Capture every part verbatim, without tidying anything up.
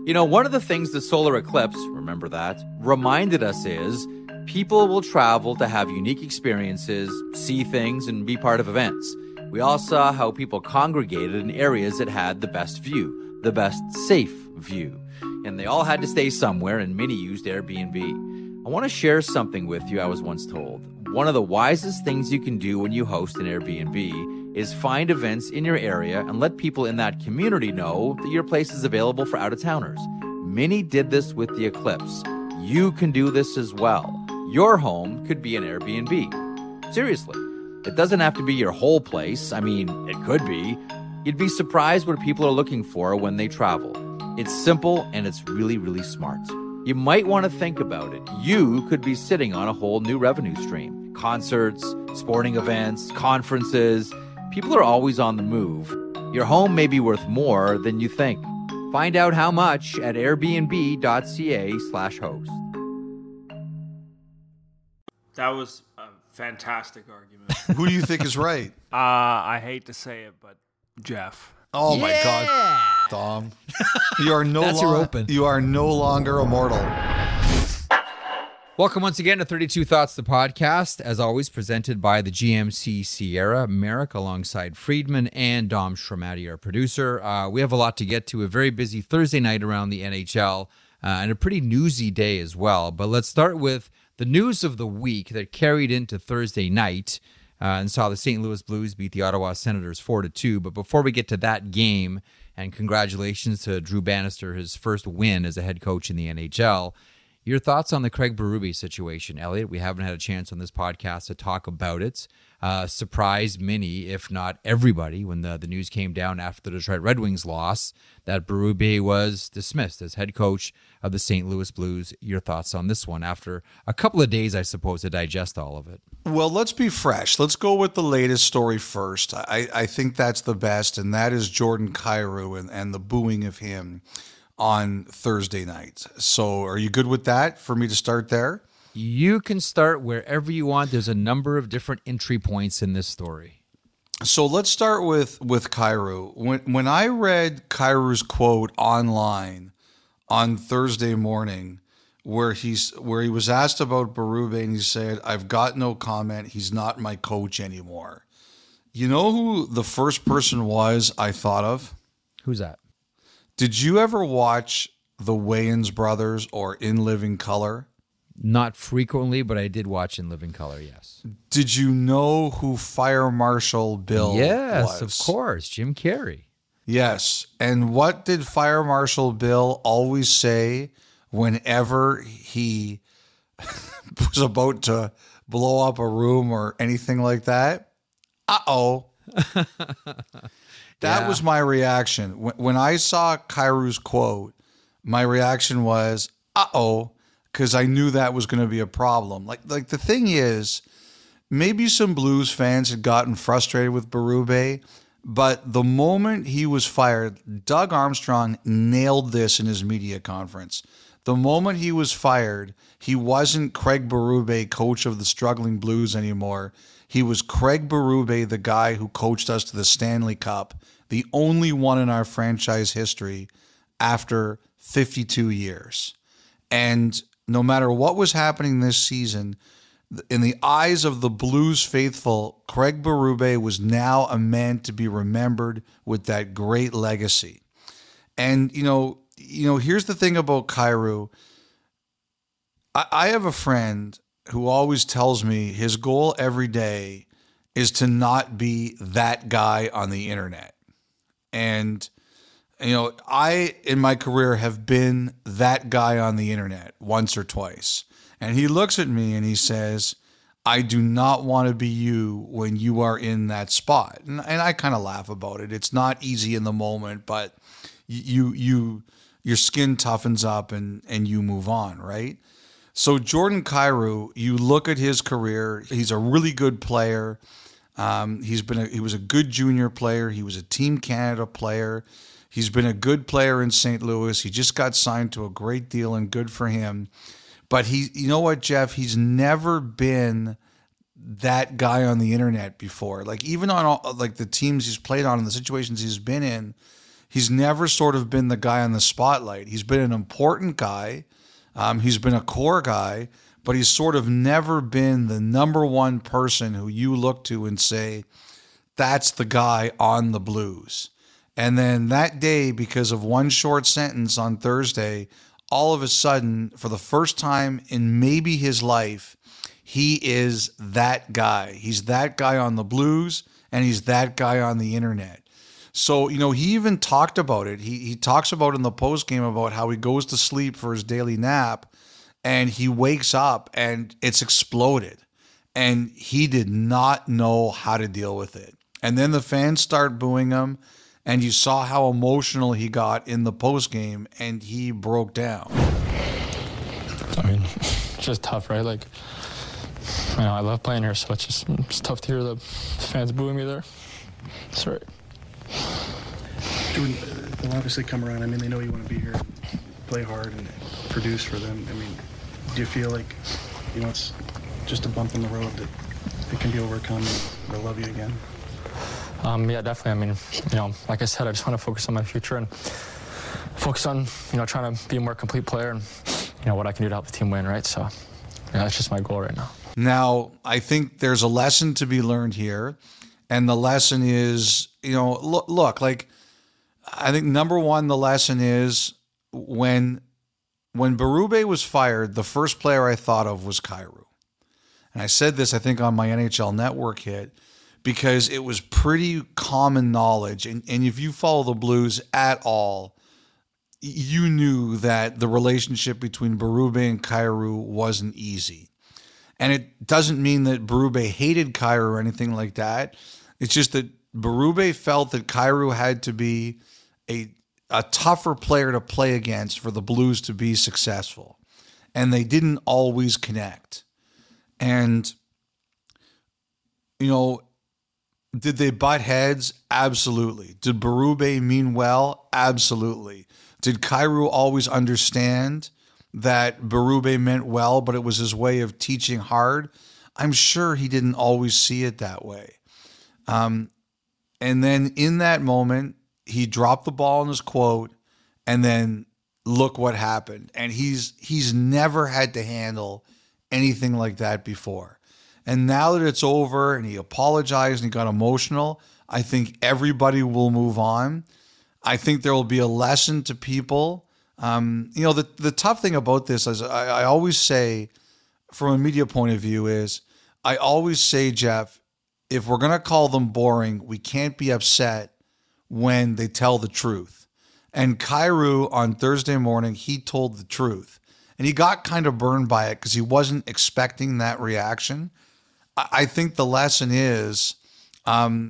You know, one of the things the solar eclipse, remember that, reminded us is people will travel to have unique experiences, see things, and be part of events. We all saw how people congregated in areas that had the best view, the best safe view. And they all had to stay somewhere, and many used Airbnb. I want to share something with you I was once told. One of the wisest things you can do when you host an Airbnb is find events in your area and let people in that community know that your place is available for out-of-towners. Many did this with the eclipse. You can do this as well. Your home could be an Airbnb. Seriously. It doesn't have to be your whole place. I mean, it could be. You'd be surprised what people are looking for when they travel. It's simple and it's really, really smart. You might want to think about it. You could be sitting on a whole new revenue stream. Concerts, sporting events, conferences. People are always on the move. Your home may be worth more than you think. Find out how much at airbnb.ca slash host. That was a fantastic argument. Who do you think is right? Uh, I hate to say it, but Jeff. Oh my Yeah. God, Dom! You are no That's your lo- open. You are no longer immortal. Welcome once again to thirty-two Thoughts, the podcast. As always, presented by the G M C Sierra, Merrick, alongside Friedman and Dom Schramati, our producer. Uh, we have a lot to get to. A very busy Thursday night around the N H L uh, and a pretty newsy day as well. But let's start with the news of the week that carried into Thursday night uh, and saw the Saint Louis Blues beat the Ottawa Senators four to two. But before we get to that game, and congratulations to Drew Bannister, his first win as a head coach in the N H L, your thoughts on the Craig Berube situation, Elliot? We haven't had a chance on this podcast to talk about it. Uh, surprised many, if not everybody, when the, the news came down after the Detroit Red Wings loss that Berube was dismissed as head coach of the Saint Louis Blues. Your thoughts on this one after a couple of days, I suppose, to digest all of it? Well, let's be fresh. Let's go with the latest story first. I, I think that's the best, and that is Jordan Kyrou and, and the booing of him on Thursday night. So are you good with that for me to start there? You can start wherever you want. There's a number of different entry points in this story. So let's start with with Kyrou. When when I read Kyrou's quote online on Thursday morning, where he's where he was asked about Berube and he said, "I've got no comment. He's not my coach anymore." You know who the first person was I thought of? Who's that? Did you ever watch the Wayans brothers or In Living Color? Not frequently, but I did watch In Living Color, yes. Did you know who Fire Marshal Bill Yes, was? of course, Jim Carrey. Yes. And what did Fire Marshal Bill always say whenever he was about to blow up a room or anything like that? Uh-oh. That Yeah. was my reaction. When, when I saw Kyrou's quote, my reaction was, uh-oh, because I knew that was going to be a problem. Like, like the thing is, maybe some Blues fans had gotten frustrated with Berube, but the moment he was fired, Doug Armstrong nailed this in his media conference. The moment he was fired, he wasn't Craig Berube, coach of the struggling Blues anymore. He was Craig Berube, the guy who coached us to the Stanley Cup, the only one in our franchise history after fifty-two years. And no matter what was happening this season, in the eyes of the Blues faithful, Craig Berube was now a man to be remembered with that great legacy. And, you know, you know, here's the thing about Kyrou. I, I have a friend who always tells me his goal every day is to not be that guy on the internet. And, you know, I, in my career, have been that guy on the internet once or twice. And he looks at me and he says, I do not want to be you when you are in that spot. And, and I kind of laugh about it. It's not easy in the moment, but you, you, your skin toughens up and, and you move on, right? So Jordan Kyrou, you look at his career, he's a really good player. Um, he's been a, he was a good junior player. He was a Team Canada player. He's been a good player in Saint Louis. He just got signed to a great deal, and good for him. But he, you know what, Jeff? He's never been that guy on the internet before. Like even on all, like the teams he's played on and the situations he's been in, he's never sort of been the guy on the spotlight. He's been an important guy. Um, he's been a core guy, but he's sort of never been the number one person who you look to and say, that's the guy on the Blues. And then that day, because of one short sentence on Thursday, all of a sudden, for the first time in maybe his life, he is that guy. He's that guy on the Blues, and he's that guy on the internet. So, you know, he even talked about it. He he talks about in the postgame about how he goes to sleep for his daily nap, and he wakes up and it's exploded. And he did not know how to deal with it. And then the fans start booing him, and you saw how emotional he got in the postgame, and he broke down. I mean, it's just tough, right? Like, you know, I love playing here, so it's just it's tough to hear the fans booing me there. That's right. Jordan, they'll obviously come around. I mean, they know you want to be here, play hard, and produce for them. I mean, do you feel like, you know, it's just a bump in the road that it can be overcome and they'll love you again? Um, yeah, definitely. I mean, you know, like I said, I just want to focus on my future and focus on, you know, trying to be a more complete player and, you know, what I can do to help the team win, right? So, yeah, that's just my goal right now. Now, I think there's a lesson to be learned here. And the lesson is, you know, look, look, like, I think number one, the lesson is when when Berube was fired, the first player I thought of was Kyrou. And I said this, I think, on my N H L Network hit, because it was pretty common knowledge. And, and if you follow the Blues at all, you knew that the relationship between Berube and Kyrou wasn't easy. And it doesn't mean that Berube hated Kyrou or anything like that. It's just that Berube felt that Kyrou had to be a a tougher player to play against for the Blues to be successful. And they didn't always connect. And, you know, did they butt heads? Absolutely. Did Berube mean well? Absolutely. Did Kyrou always understand that Berube meant well, but it was his way of teaching hard? I'm sure he didn't always see it that way. Um, and then in that moment, he dropped the ball in his quote, and then look what happened. And he's he's never had to handle anything like that before. And now that it's over and he apologized and he got emotional, I think everybody will move on. I think there will be a lesson to people. Um, you know, the, the tough thing about this is I, I always say, from a media point of view, is I always say, Jeff, if we're going to call them boring, we can't be upset when they tell the truth. And Kyrou on Thursday morning, he told the truth. And he got kind of burned by it because he wasn't expecting that reaction. I, I think the lesson is, um,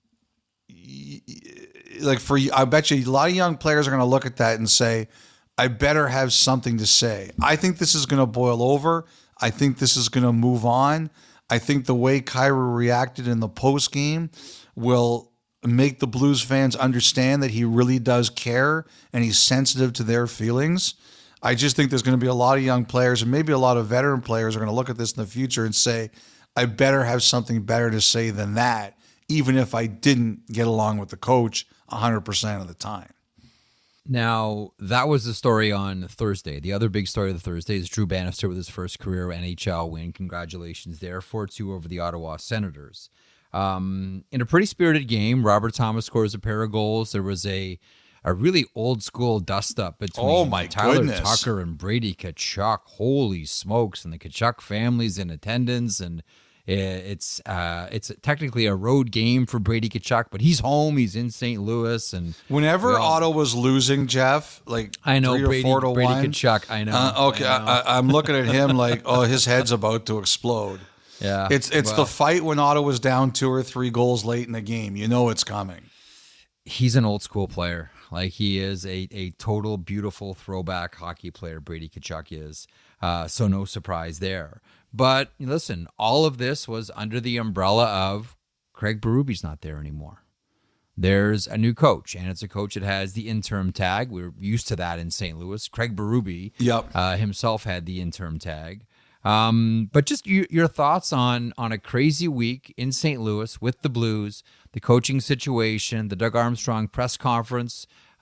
like for you, I bet you a lot of young players are going to look at that and say, I better have something to say. I think this is going to boil over. I think this is going to move on. I think the way Kyrou reacted in the post game will make the Blues fans understand that he really does care and he's sensitive to their feelings. I just think there's going to be a lot of young players and maybe a lot of veteran players are going to look at this in the future and say, I better have something better to say than that, even if I didn't get along with the coach one hundred percent of the time. Now, that was the story on Thursday. The other big story of the Thursday is Drew Bannister with his first career N H L win. Congratulations there, four two over the Ottawa Senators. Um, in a pretty spirited game, Robert Thomas scores a pair of goals. There was a a really old school dust up between oh my Tyler goodness. Tucker and Brady Tkachuk. Holy smokes! And the Tkachuk family's in attendance, and it's uh, it's technically a road game for Brady Tkachuk, but he's home. He's in Saint Louis, and whenever all, Ottawa was losing, Jeff, like I know three Brady, or four to Brady one, Tkachuk. I know. Uh, okay, I know. I, I'm looking at him like, oh, his head's about to explode. Yeah, it's it's well, the fight when Ottawa's down two or three goals late in the game. You know it's coming. He's an old school player. Like he is a a total beautiful throwback hockey player. Brady Tkachuk is. Uh, so no surprise there. But listen, all of this was under the umbrella of Craig Berube's not there anymore. There's a new coach, and it's a coach that has the interim tag. We're used to that in Saint Louis. Craig Berube yep. uh, himself had the interim tag. Um, but just you, your thoughts on on a crazy week in Saint Louis with the Blues, the coaching situation, the Doug Armstrong press conference.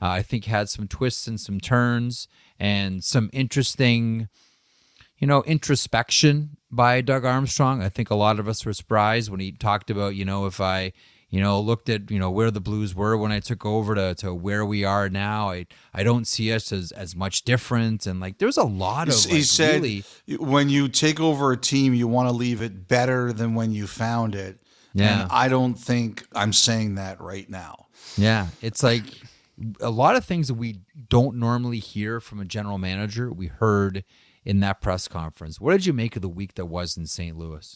Uh, I think had some twists and some turns and some interesting, you know, introspection by Doug Armstrong. I think a lot of us were surprised when he talked about, you know, if I, you know, looked at, you know, where the Blues were when I took over to, to where we are now, I I don't see us as, as much different. And like, there's a lot of, he like, said, really, when you take over a team, you want to leave it better than when you found it. Yeah. And I don't think I'm saying that right now. yeah, it's like a lot of things that we don't normally hear from a general manager, we heard in that press conference. What did you make of the week that was in Saint Louis?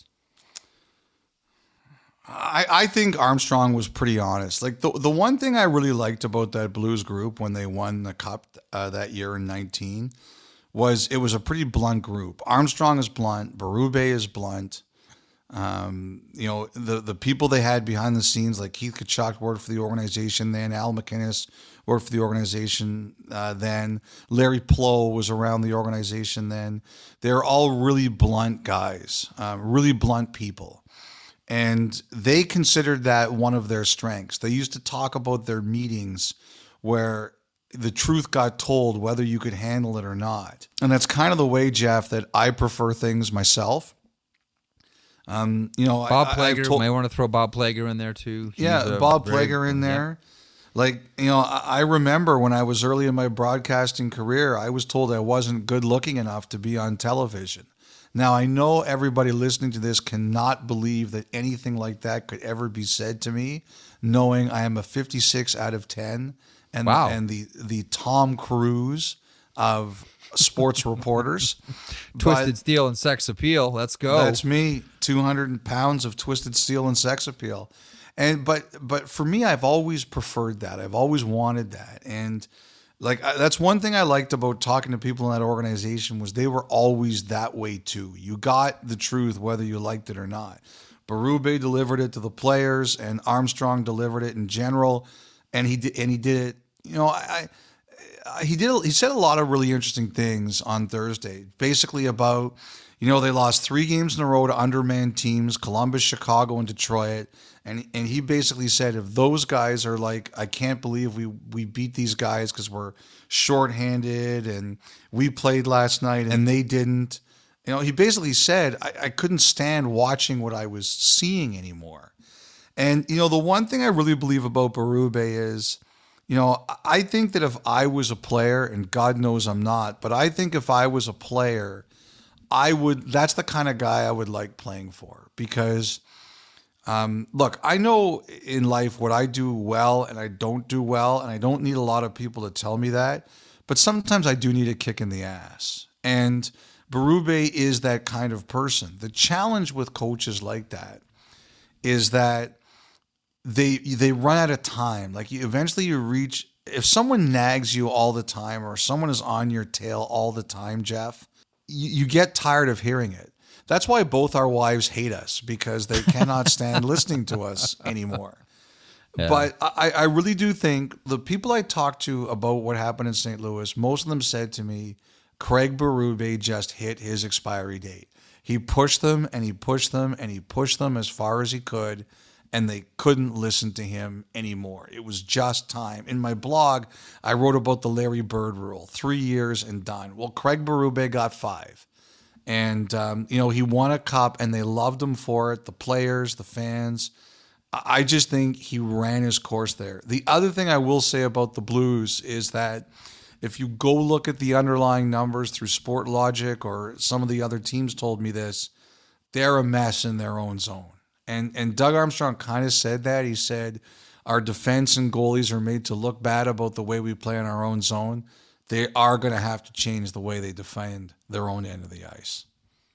I, I think Armstrong was pretty honest. Like the the one thing I really liked about that Blues group when they won the Cup uh, that year in nineteen was it was a pretty blunt group. Armstrong is blunt. Berube is blunt. Um, you know, the the people they had behind the scenes, like Keith Tkachuk worked for the organization then, Al MacInnis worked for the organization uh, then, Larry Plow was around the organization then. They're all really blunt guys, uh, really blunt people. And they considered that one of their strengths. They used to talk about their meetings where the truth got told whether you could handle it or not. And that's kind of the way, Jeff, that I prefer things myself. Um, you know, Bob I, Plager, I've told, may want to throw Bob Plager in there too. He's yeah, a Bob very- Plager in yeah. there. Like, you know, I I remember when I was early in my broadcasting career, I was told I wasn't good looking enough to be on television. Now, I know everybody listening to this cannot believe that anything like that could ever be said to me, knowing I am a fifty-six out of ten and, Wow. and the, the Tom Cruise of sports reporters. Twisted But Steel and Sex Appeal. Let's go. that's me, two hundred pounds of Twisted Steel and sex appeal. And but but for me, I've always preferred that. I've always wanted that. And like I, that's one thing I liked about talking to people in that organization was they were always that way too. You got the truth whether you liked it or not. Berube delivered it to the players, and Armstrong delivered it in general, and he did, and he did it. You know, I, I he did he said a lot of really interesting things on Thursday, basically about, you know, they lost three games in a row to undermanned teams, Columbus, Chicago, and Detroit. And and he basically said, if those guys are like, I can't believe we, we beat these guys because we're shorthanded and we played last night and they didn't. You know, he basically said, I, I couldn't stand watching what I was seeing anymore. And, you know, the one thing I really believe about Berube is, you know, I think that if I was a player, and God knows I'm not, but I think if I was a player, I would, that's the kind of guy I would like playing for. Because, um, look, I know in life what I do well and I don't do well, and I don't need a lot of people to tell me that, but sometimes I do need a kick in the ass. And Berube is that kind of person. The challenge with coaches like that is that they they run out of time. Like you, eventually you reach, if someone nags you all the time or someone is on your tail all the time, Jeff, you, you get tired of hearing it. That's why both our wives hate us, because they cannot stand listening to us anymore. Yeah. But I, I really do think the people I talked to about what happened in Saint Louis, most of them said to me, Craig Berube just hit his expiry date. He pushed them and he pushed them and he pushed them as far as he could, and they couldn't listen to him anymore. It was just time. In my blog, I wrote about the Larry Bird rule, three years and done. Well, Craig Berube got five. And, um, you know, he won a cup and they loved him for it, the players, the fans. I just think he ran his course there. The other thing I will say about the Blues is that if you go look at the underlying numbers through Sport Logic, or some of the other teams told me this, they're a mess in their own zone. And and Doug Armstrong kind of said that. He said, our defense and goalies are made to look bad about the way we play in our own zone. They are going to have to change the way they defend their own end of the ice.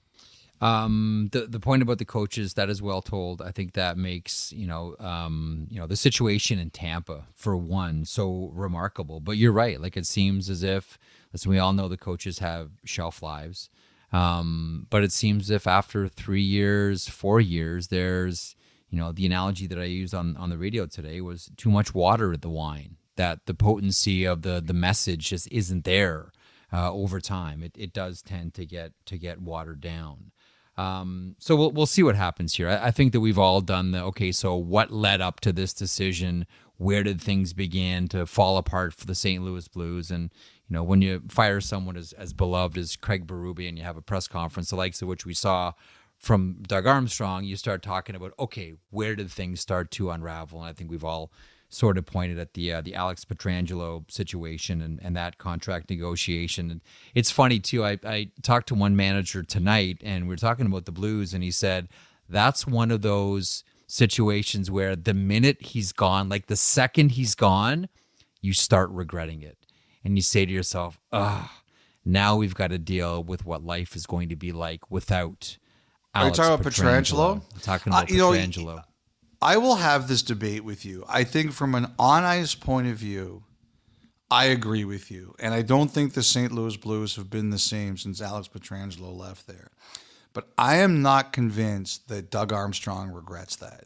Um, the the point about the coaches, that is well told. I think that makes, you know, um, you know, the situation in Tampa, for one, so remarkable. But you're right. Like, it seems as if, listen, we all know the coaches have shelf lives. Um, but it seems as if after three years, four years, there's, you know, the analogy that I used on, on the radio today was too much water in the wine, that the potency of the, the message just isn't there uh, over time. It it does tend to get to get watered down. Um, so we'll we'll see what happens here. I, I think that we've all done the okay. So what led up to this decision? Where did things begin to fall apart for the Saint Louis Blues? And you know, when you fire someone as as beloved as Craig Berube, and you have a press conference the likes of which we saw from Doug Armstrong, you start talking about okay, where did things start to unravel? And I think we've all sort of pointed at the uh, the Alex Pietrangelo situation and, and that contract negotiation. And it's funny too. I, I talked to one manager tonight, and we were talking about the Blues, and he said that's one of those situations where the minute he's gone, like the second he's gone, you start regretting it, and you say to yourself, "Ah, now we've got to deal with what life is going to be like without." Alex Are you talking about Pietrangelo? I'm talking about uh, you know, Pietrangelo. I will have this debate with you. I think from an on-ice point of view, I agree with you. And I don't think the Saint Louis Blues have been the same since Alex Pietrangelo left there. But I am not convinced that Doug Armstrong regrets that.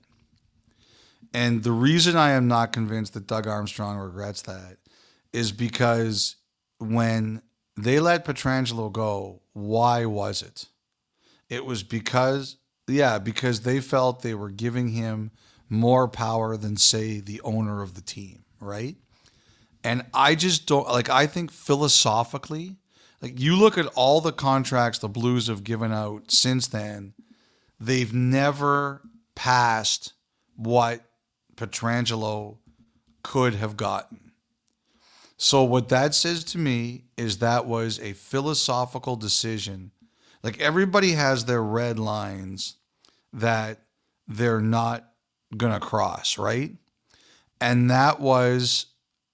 And the reason I am not convinced that Doug Armstrong regrets that is because when they let Pietrangelo go, why was it? It was because, yeah, because they felt they were giving him more power than, say, the owner of the team, right? And I just don't, like, I think philosophically, like, you look at all the contracts the Blues have given out since then, they've never passed what Pietrangelo could have gotten. So what that says to me is that was a philosophical decision. Like, everybody has their red lines that they're not going to cross, right? And that was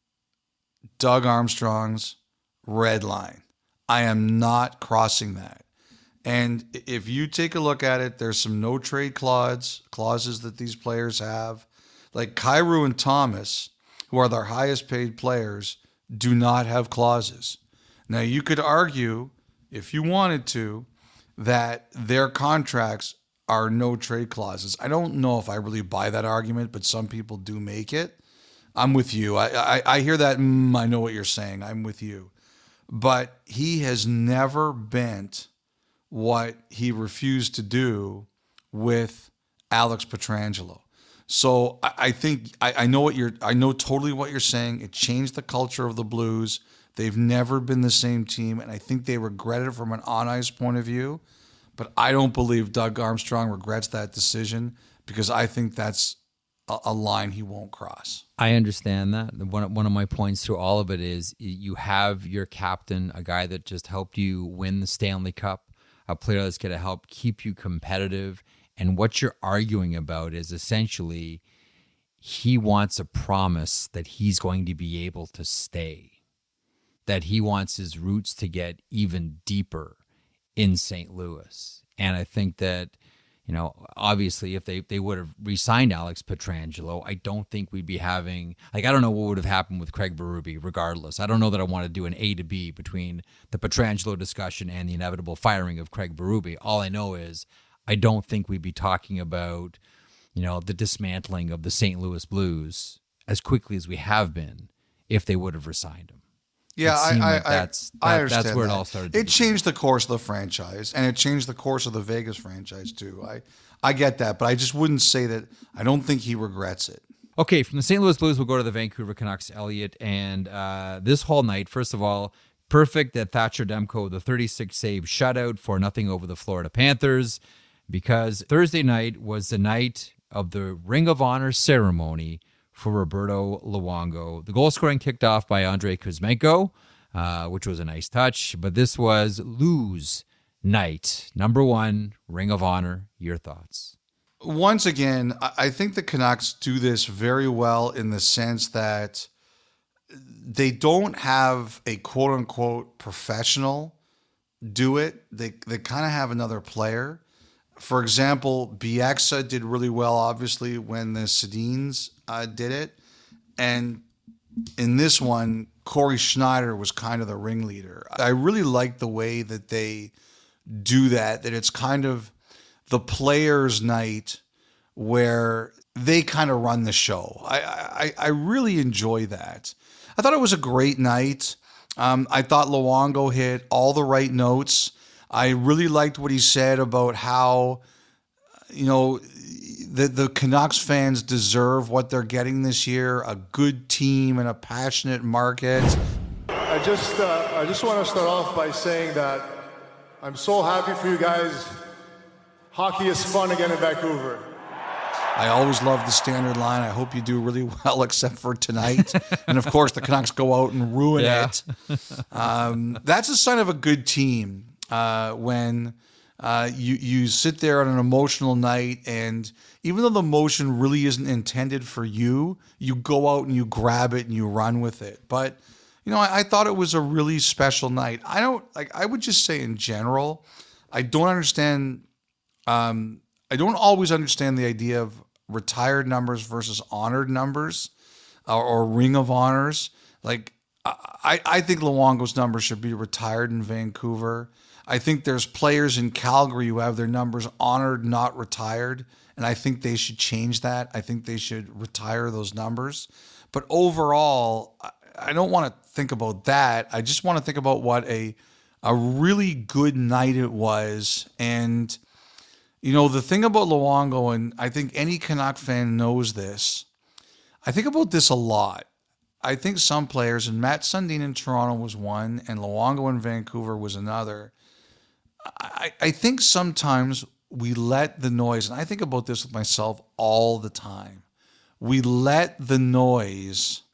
Doug Armstrong's red line. I am not crossing that. And if you take a look at it, there's some no trade clause, clauses that these players have. Like Kyrou and Thomas, who are their highest paid players, do not have clauses. Now, you could argue, if you wanted to, that their contracts are no trade clauses. I don't know if I really buy that argument, but some people do make it. I'm with you. I I, I hear that. Mm, I know what you're saying. I'm with you. But he has never bent what he refused to do with Alex Pietrangelo. So I, I think I, I know what you're. I know totally what you're saying. It changed the culture of the Blues. They've never been the same team, and I think they regret it from an on-ice point of view. But I don't believe Doug Armstrong regrets that decision because I think that's a, a line he won't cross. I understand that. One, one of my points through all of it is you have your captain, a guy that just helped you win the Stanley Cup, a player that's going to help keep you competitive. And what you're arguing about is essentially he wants a promise that he's going to be able to stay, that he wants his roots to get even deeper in Saint Louis. And I think that, you know, obviously if they, they would have re-signed Alex Pietrangelo, I don't think we'd be having, like, I don't know what would have happened with Craig Berube regardless. I don't know that I want to do an A to B between the Pietrangelo discussion and the inevitable firing of Craig Berube. All I know is I don't think we'd be talking about, you know, the dismantling of the Saint Louis Blues as quickly as we have been if they would have re-signed him. Yeah, I, I, like that's, that, I understand that's where that. it all started. It changed the course of the franchise, and it changed the course of the Vegas franchise too. I, I get that, but I just wouldn't say that. I don't think he regrets it. Okay, from the Saint Louis Blues, we'll go to the Vancouver Canucks, Elliot. And uh, this whole night, first of all, perfect that Thatcher Demko, the thirty-six save shutout for nothing over the Florida Panthers, because Thursday night was the night of the Ring of Honor ceremony for Roberto Luongo. The goal scoring kicked off by Andrei Kuzmenko, uh, which was a nice touch. But this was Lou's night. Number one, Ring of Honor. Your thoughts? Once again, I think the Canucks do this very well in the sense that they don't have a quote-unquote professional do it. They they kind of have another player. For example, Bieksa did really well, obviously, when the Sedins uh, did it. And in this one, Corey Schneider was kind of the ringleader. I really like the way that they do that, that it's kind of the players' night where they kind of run the show. I, I, I really enjoy that. I thought it was a great night. Um, I thought Luongo hit all the right notes. I really liked what he said about how, you know, the, the Canucks fans deserve what they're getting this year, a good team and a passionate market. I just, uh, I just want to start off by saying that I'm so happy for you guys. Hockey is fun again in Vancouver. I always love the standard line. I hope you do really well, except for tonight. And of course, the Canucks go out and ruin Yeah. it. Um, that's a sign of a good team uh, when uh, you you sit there on an emotional night, and even though the emotion really isn't intended for you, you go out and you grab it and you run with it. But you know, I, I thought it was a really special night. I don't like. I would just say in general, I don't understand. Um, I don't always understand the idea of retired numbers versus honored numbers or, or ring of honors. Like, I, I think Luongo's numbers should be retired in Vancouver. I think there's players in Calgary who have their numbers honored, not retired. And I think they should change that. I think they should retire those numbers. But overall, I, I don't want to think about that. I just want to think about what a, a really good night it was. And you know, the thing about Luongo, and I think any Canuck fan knows this, I think about this a lot. I think some players, and Matt Sundin in Toronto was one, and Luongo in Vancouver was another. I, I think sometimes we let the noise, and I think about this with myself all the time, we let the noise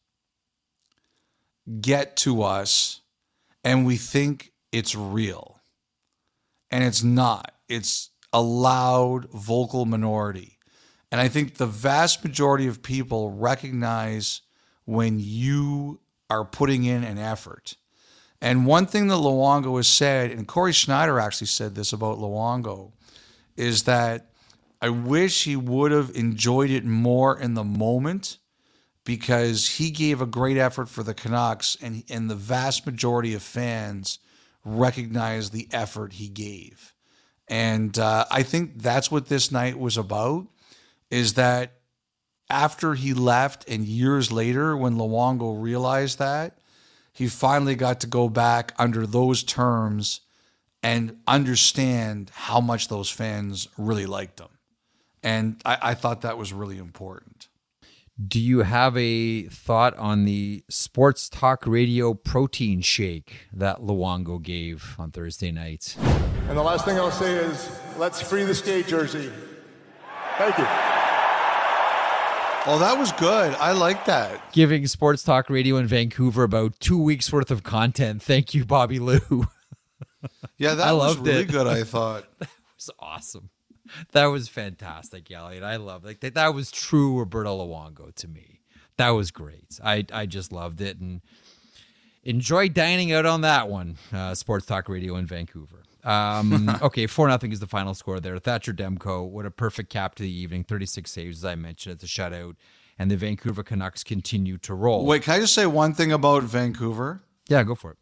get to us, and we think it's real. And it's not. It's a loud, vocal minority. And I think the vast majority of people recognize when you are putting in an effort. And one thing that Luongo has said, and Corey Schneider actually said this about Luongo, is that I wish he would have enjoyed it more in the moment because he gave a great effort for the Canucks, and, and the vast majority of fans recognize the effort he gave. And uh, I think that's what this night was about, is that after he left and years later when Luongo realized that, he finally got to go back under those terms and understand how much those fans really liked him. And I, I thought that was really important. Do you have a thought on the Sports Talk Radio protein shake that Luongo gave on Thursday night? And the last thing I'll say is, let's free the skate jersey. Thank you. Oh, that was good. I like that. Giving Sports Talk Radio in Vancouver about two weeks worth of content. Thank you, Bobby Lou. Yeah, that I was loved really it. good, I thought. That was awesome. That was fantastic, Elliot. I love it. Like that, that was true Roberto Luongo to me. That was great. I I just loved it and enjoyed dining out on that one. Uh, Sports Talk Radio in Vancouver. Um, okay, four nothing is the final score there. Thatcher Demko, what a perfect cap to the evening. thirty-six saves, as I mentioned. It's a shutout. And the Vancouver Canucks continue to roll. Wait, can I just say one thing about Vancouver? Yeah, go for it.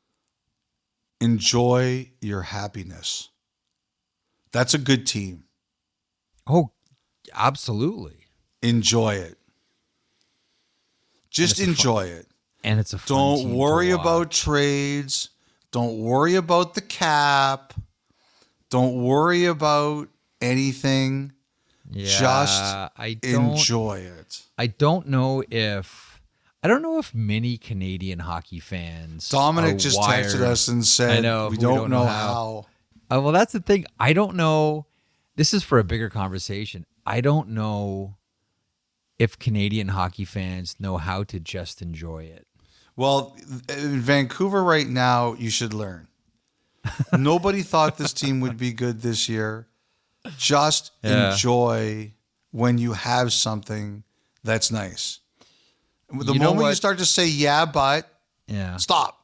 Enjoy your happiness. That's a good team. Oh, absolutely. Enjoy it. Just And it's a enjoy fun- it. And it's a fun Don't team to worry watch. about trades. Don't worry about the cap. Don't worry about anything. Yeah, Just I don't, enjoy it. I don't know if I don't know if many Canadian hockey fans. Dominic are just wired. texted us and said, I know, we, we don't don't know know how. Uh, well, that's the thing. I don't know. This is for a bigger conversation. I don't know if Canadian hockey fans know how to just enjoy it. Well, in Vancouver right now, you should learn. Nobody thought this team would be good this year. Just Yeah. enjoy when you have something that's nice. The You know moment you what? start to say, yeah, but, Yeah. stop.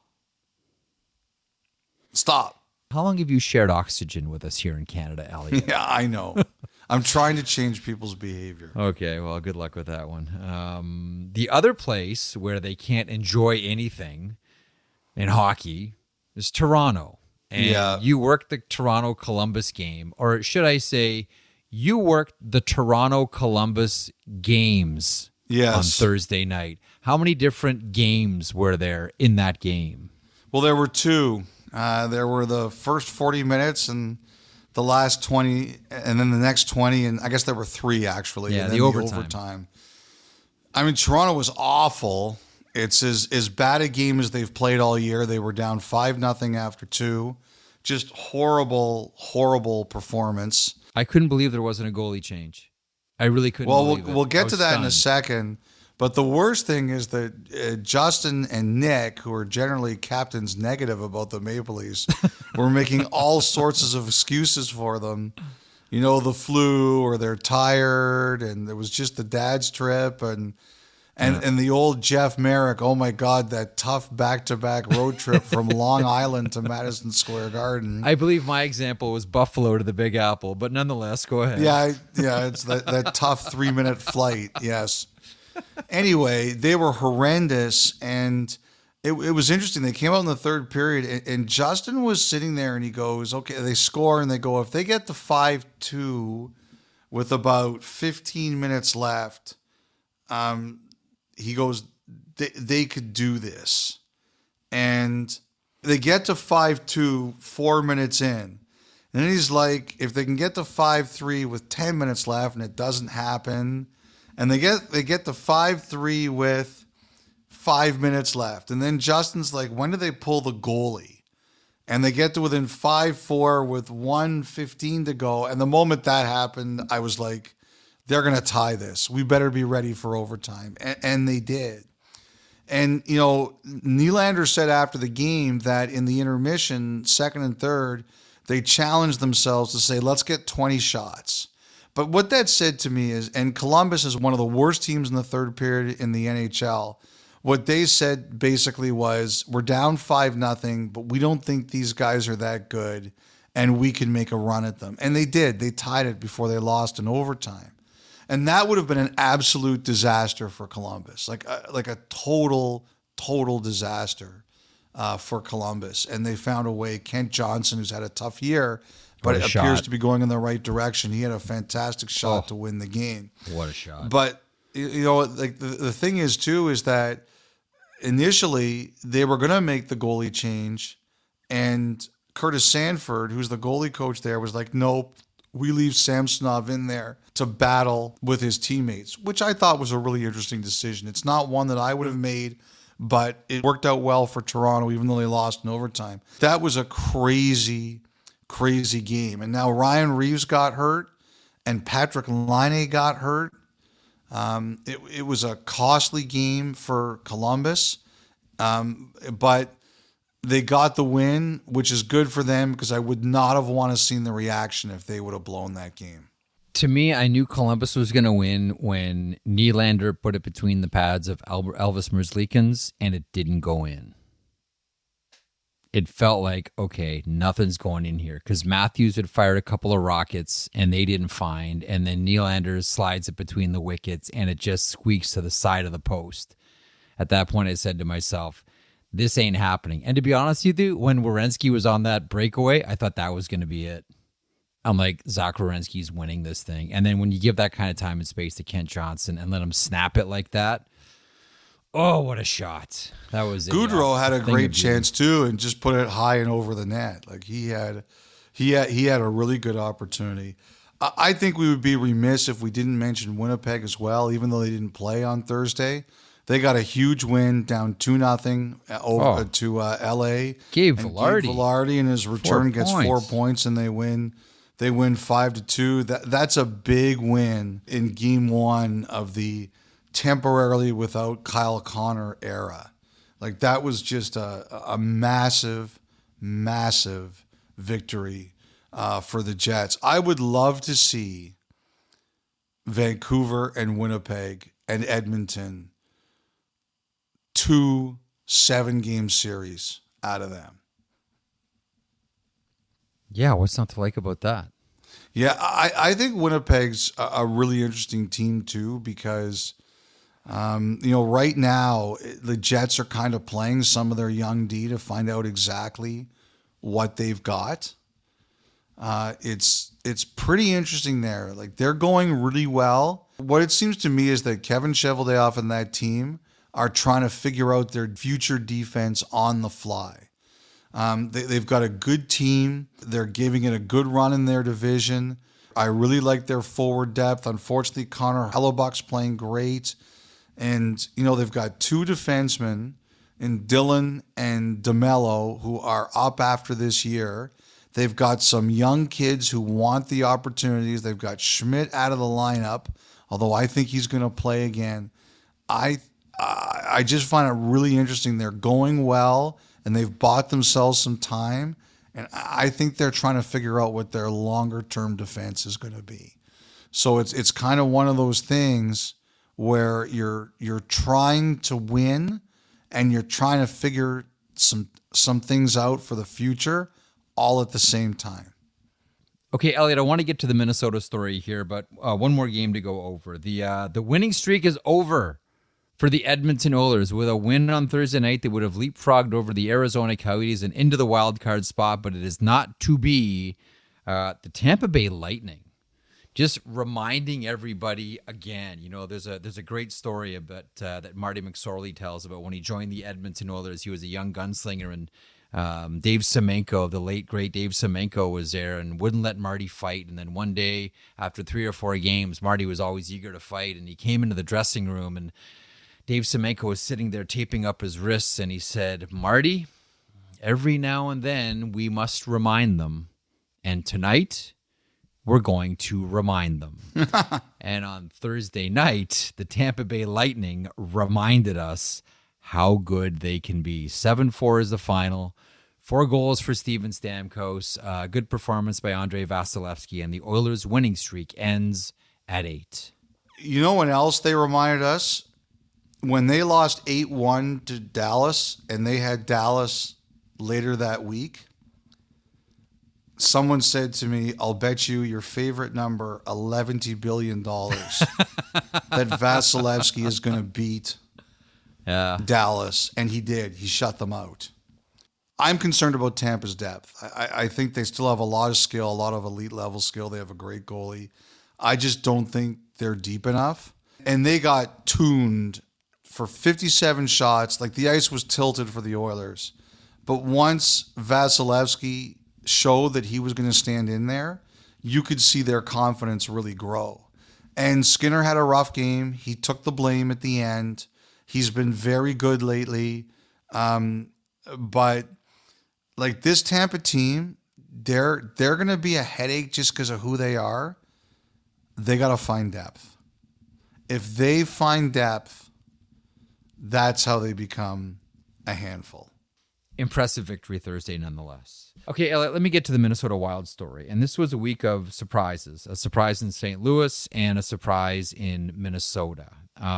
Stop. How long have you shared oxygen with us here in Canada, Elliot? Yeah, I know. I'm trying to change people's behavior. Okay, well, good luck with that one. Um, the other place where they can't enjoy anything in hockey is Toronto. And Yeah. you worked the Toronto-Columbus game, or should I say, you worked the Toronto-Columbus games Yes. on Thursday night. How many different games were there in that game? Well, there were two. Uh, there were the first forty minutes and the last twenty, and then the next twenty, and I guess there were three actually. Yeah, and the then overtime. the overtime. I mean, Toronto was awful. It's as, as bad a game as they've played all year. They were down five nothing after two. Just horrible, horrible performance. I couldn't believe there wasn't a goalie change. I really couldn't Well, believe we'll, it. we'll I get was to that in a stunned. second. But the worst thing is that uh, Justin and Nick, who are generally captains negative about the Maple Leafs, were making all sorts of excuses for them. You know, the flu, or they're tired, and it was just the dad's trip, and and and the old Jeff Merrick. Oh my God, that tough back-to-back road trip from Long Island to Madison Square Garden. I believe my example was Buffalo to the Big Apple, but nonetheless, go ahead. Yeah, I, yeah, it's that, that tough three-minute flight. Yes. Anyway, they were horrendous, and it, it was interesting. They came out in the third period, and, and Justin was sitting there, and he goes, okay, they score, and they go, if they get to five two with about fifteen minutes left, um, he goes, they, they could do this. And they get to five two four minutes in. And then he's like, if they can get to five three with ten minutes left and it doesn't happen, and they get they get to five three with five minutes left. And then Justin's like, when do they pull the goalie? And they get to within five four with one fifteen to go. And the moment that happened, I was like, they're going to tie this. We better be ready for overtime. And, and they did. And, you know, Nylander said after the game that in the intermission, second and third, they challenged themselves to say, let's get twenty shots. But what that said to me is, and Columbus is one of the worst teams in the third period in the N H L. What they said basically was, we're down five nothing, but we don't think these guys are that good, and we can make a run at them. And they did. They tied it before they lost in overtime. And that would have been an absolute disaster for Columbus, like a, like a total, total disaster uh, for Columbus. And they found a way. Kent Johnson, who's had a tough year, but What a it appears shot. to be going in the right direction. He had a fantastic shot Oh. to win the game. What a shot. But, you know, like the, the thing is, too, is that initially they were going to make the goalie change, and Curtis Sanford, who's the goalie coach there, was like, nope, we leave Samsonov in there to battle with his teammates, which I thought was a really interesting decision. It's not one that I would have made, but it worked out well for Toronto, even though they lost in overtime. That was a crazy, crazy game. And now Ryan Reeves got hurt, and Patrick Laine got hurt. Um, it, it was a costly game for Columbus, um, but they got the win, which is good for them, because I would not have wanted to seen the reaction if they would have blown that game. To me, I knew Columbus was going to win when Nylander put it between the pads of Albert, Elvis Merzlikins, and it didn't go in. It felt like, okay, nothing's going in here, because Matthews had fired a couple of rockets and they didn't find, and then Nylander slides it between the wickets and it just squeaks to the side of the post. At that point, I said to myself, this ain't happening. And to be honest with you, when Werenski was on that breakaway, I thought that was going to be it. I'm like, Zach Werenski's winning this thing. And then when you give that kind of time and space to Kent Johnson and let him snap it like that, oh, what a shot. That was it. Goudreau Yeah. had a Thing great of beauty. chance too, and just put it high and over the net. Like he had, he had, he had a really good opportunity. I, I think we would be remiss if we didn't mention Winnipeg as well, even though they didn't play on Thursday. They got a huge win, down two nothing over Oh. to uh, L A. Gabe And Vilardi. Gabe Vilardi in his return gets points. four points, and they win. They win five to two. That that's a big win in Game One of the temporarily without Kyle Connor era. Like that was just a a massive, massive victory uh, for the Jets. I would love to see Vancouver and Winnipeg and Edmonton two seven game series out of them. Yeah, what's not to like about that? Yeah, I, I think Winnipeg's a, a really interesting team too, because um, you know, right now the Jets are kind of playing some of their young D to find out exactly what they've got. Uh, it's it's pretty interesting there. Like they're going really well. What it seems to me is that Kevin Cheveldayoff and that team are trying to figure out their future defense on the fly. Um, they, they've got a good team. They're giving it a good run in their division. I really like their forward depth. Unfortunately, Connor Hellebuck's playing great. And, you know, they've got two defensemen in Dylan and DeMello who are up after this year. They've got some young kids who want the opportunities. They've got Schmidt out of the lineup, although I think he's going to play again. I I just find it really interesting. They're going well, and they've bought themselves some time. And I think they're trying to figure out what their longer-term defense is going to be. So it's it's kind of one of those things where you're you're trying to win, and you're trying to figure some some things out for the future, all at the same time. Okay, Elliot, I want to get to the Minnesota story here, but uh, one more game to go over. The uh, the winning streak is over for the Edmonton Oilers. With a win on Thursday night, they would have leapfrogged over the Arizona Coyotes and into the wild card spot, but it is not to be. Uh, the Tampa Bay Lightning, just reminding everybody again, you know, there's a there's a great story about uh, that Marty McSorley tells about when he joined the Edmonton Oilers. He was a young gunslinger, and um, Dave Semenko, the late great Dave Semenko, was there and wouldn't let Marty fight. And then one day, after three or four games, Marty was always eager to fight, and he came into the dressing room, and Dave Semenko was sitting there taping up his wrists, and he said, "Marty, every now and then we must remind them, and tonight we're going to remind them." And on Thursday night, the Tampa Bay Lightning reminded us how good they can be. seven four is the final. Four goals for Steven Stamkos. Uh, good performance by Andrei Vasilevsky, and the Oilers' winning streak ends at eight. You know what else they reminded us? When they lost eight one to Dallas, and they had Dallas later that week, someone said to me, "I'll bet you your favorite number, eleven billion dollars, that Vasilevsky is going to beat Yeah. Dallas." And he did. He shut them out. I'm concerned about Tampa's depth. I, I think they still have a lot of skill, a lot of elite level skill. They have a great goalie. I just don't think they're deep enough. And they got tuned for fifty-seven shots. Like, the ice was tilted for the Oilers. But once Vasilevsky showed that he was going to stand in there, you could see their confidence really grow. And Skinner had a rough game. He took the blame at the end. He's been very good lately. Um, but like, this Tampa team, they're they're going to be a headache just because of who they are. They got to find depth. If they find depth, that's how they become a handful. Impressive victory Thursday nonetheless. Okay, Elliot, let me get to the Minnesota Wild story. And this was a week of surprises. A surprise in Saint Louis and a surprise in Minnesota.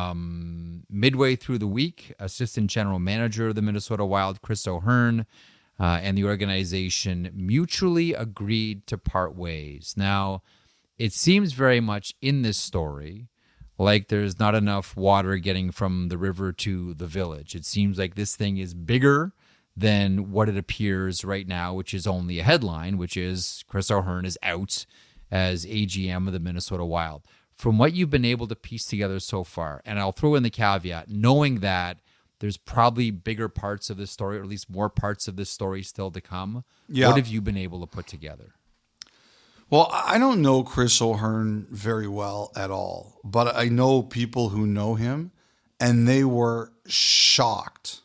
Um, midway through the week, Assistant General Manager of the Minnesota Wild, Chris O'Hearn, uh, and the organization mutually agreed to part ways. Now, it seems very much in this story like there's not enough water getting from the river to the village. It seems like this thing is bigger than what it appears right now, which is only a headline, which is Chris O'Hearn is out as A G M of the Minnesota Wild. From what you've been able to piece together so far, and I'll throw in the caveat, knowing that there's probably bigger parts of this story, or at least more parts of this story still to come, Yeah. What have you been able to put together? Well, I don't know Chris O'Hearn very well at all, but I know people who know him, and they were shocked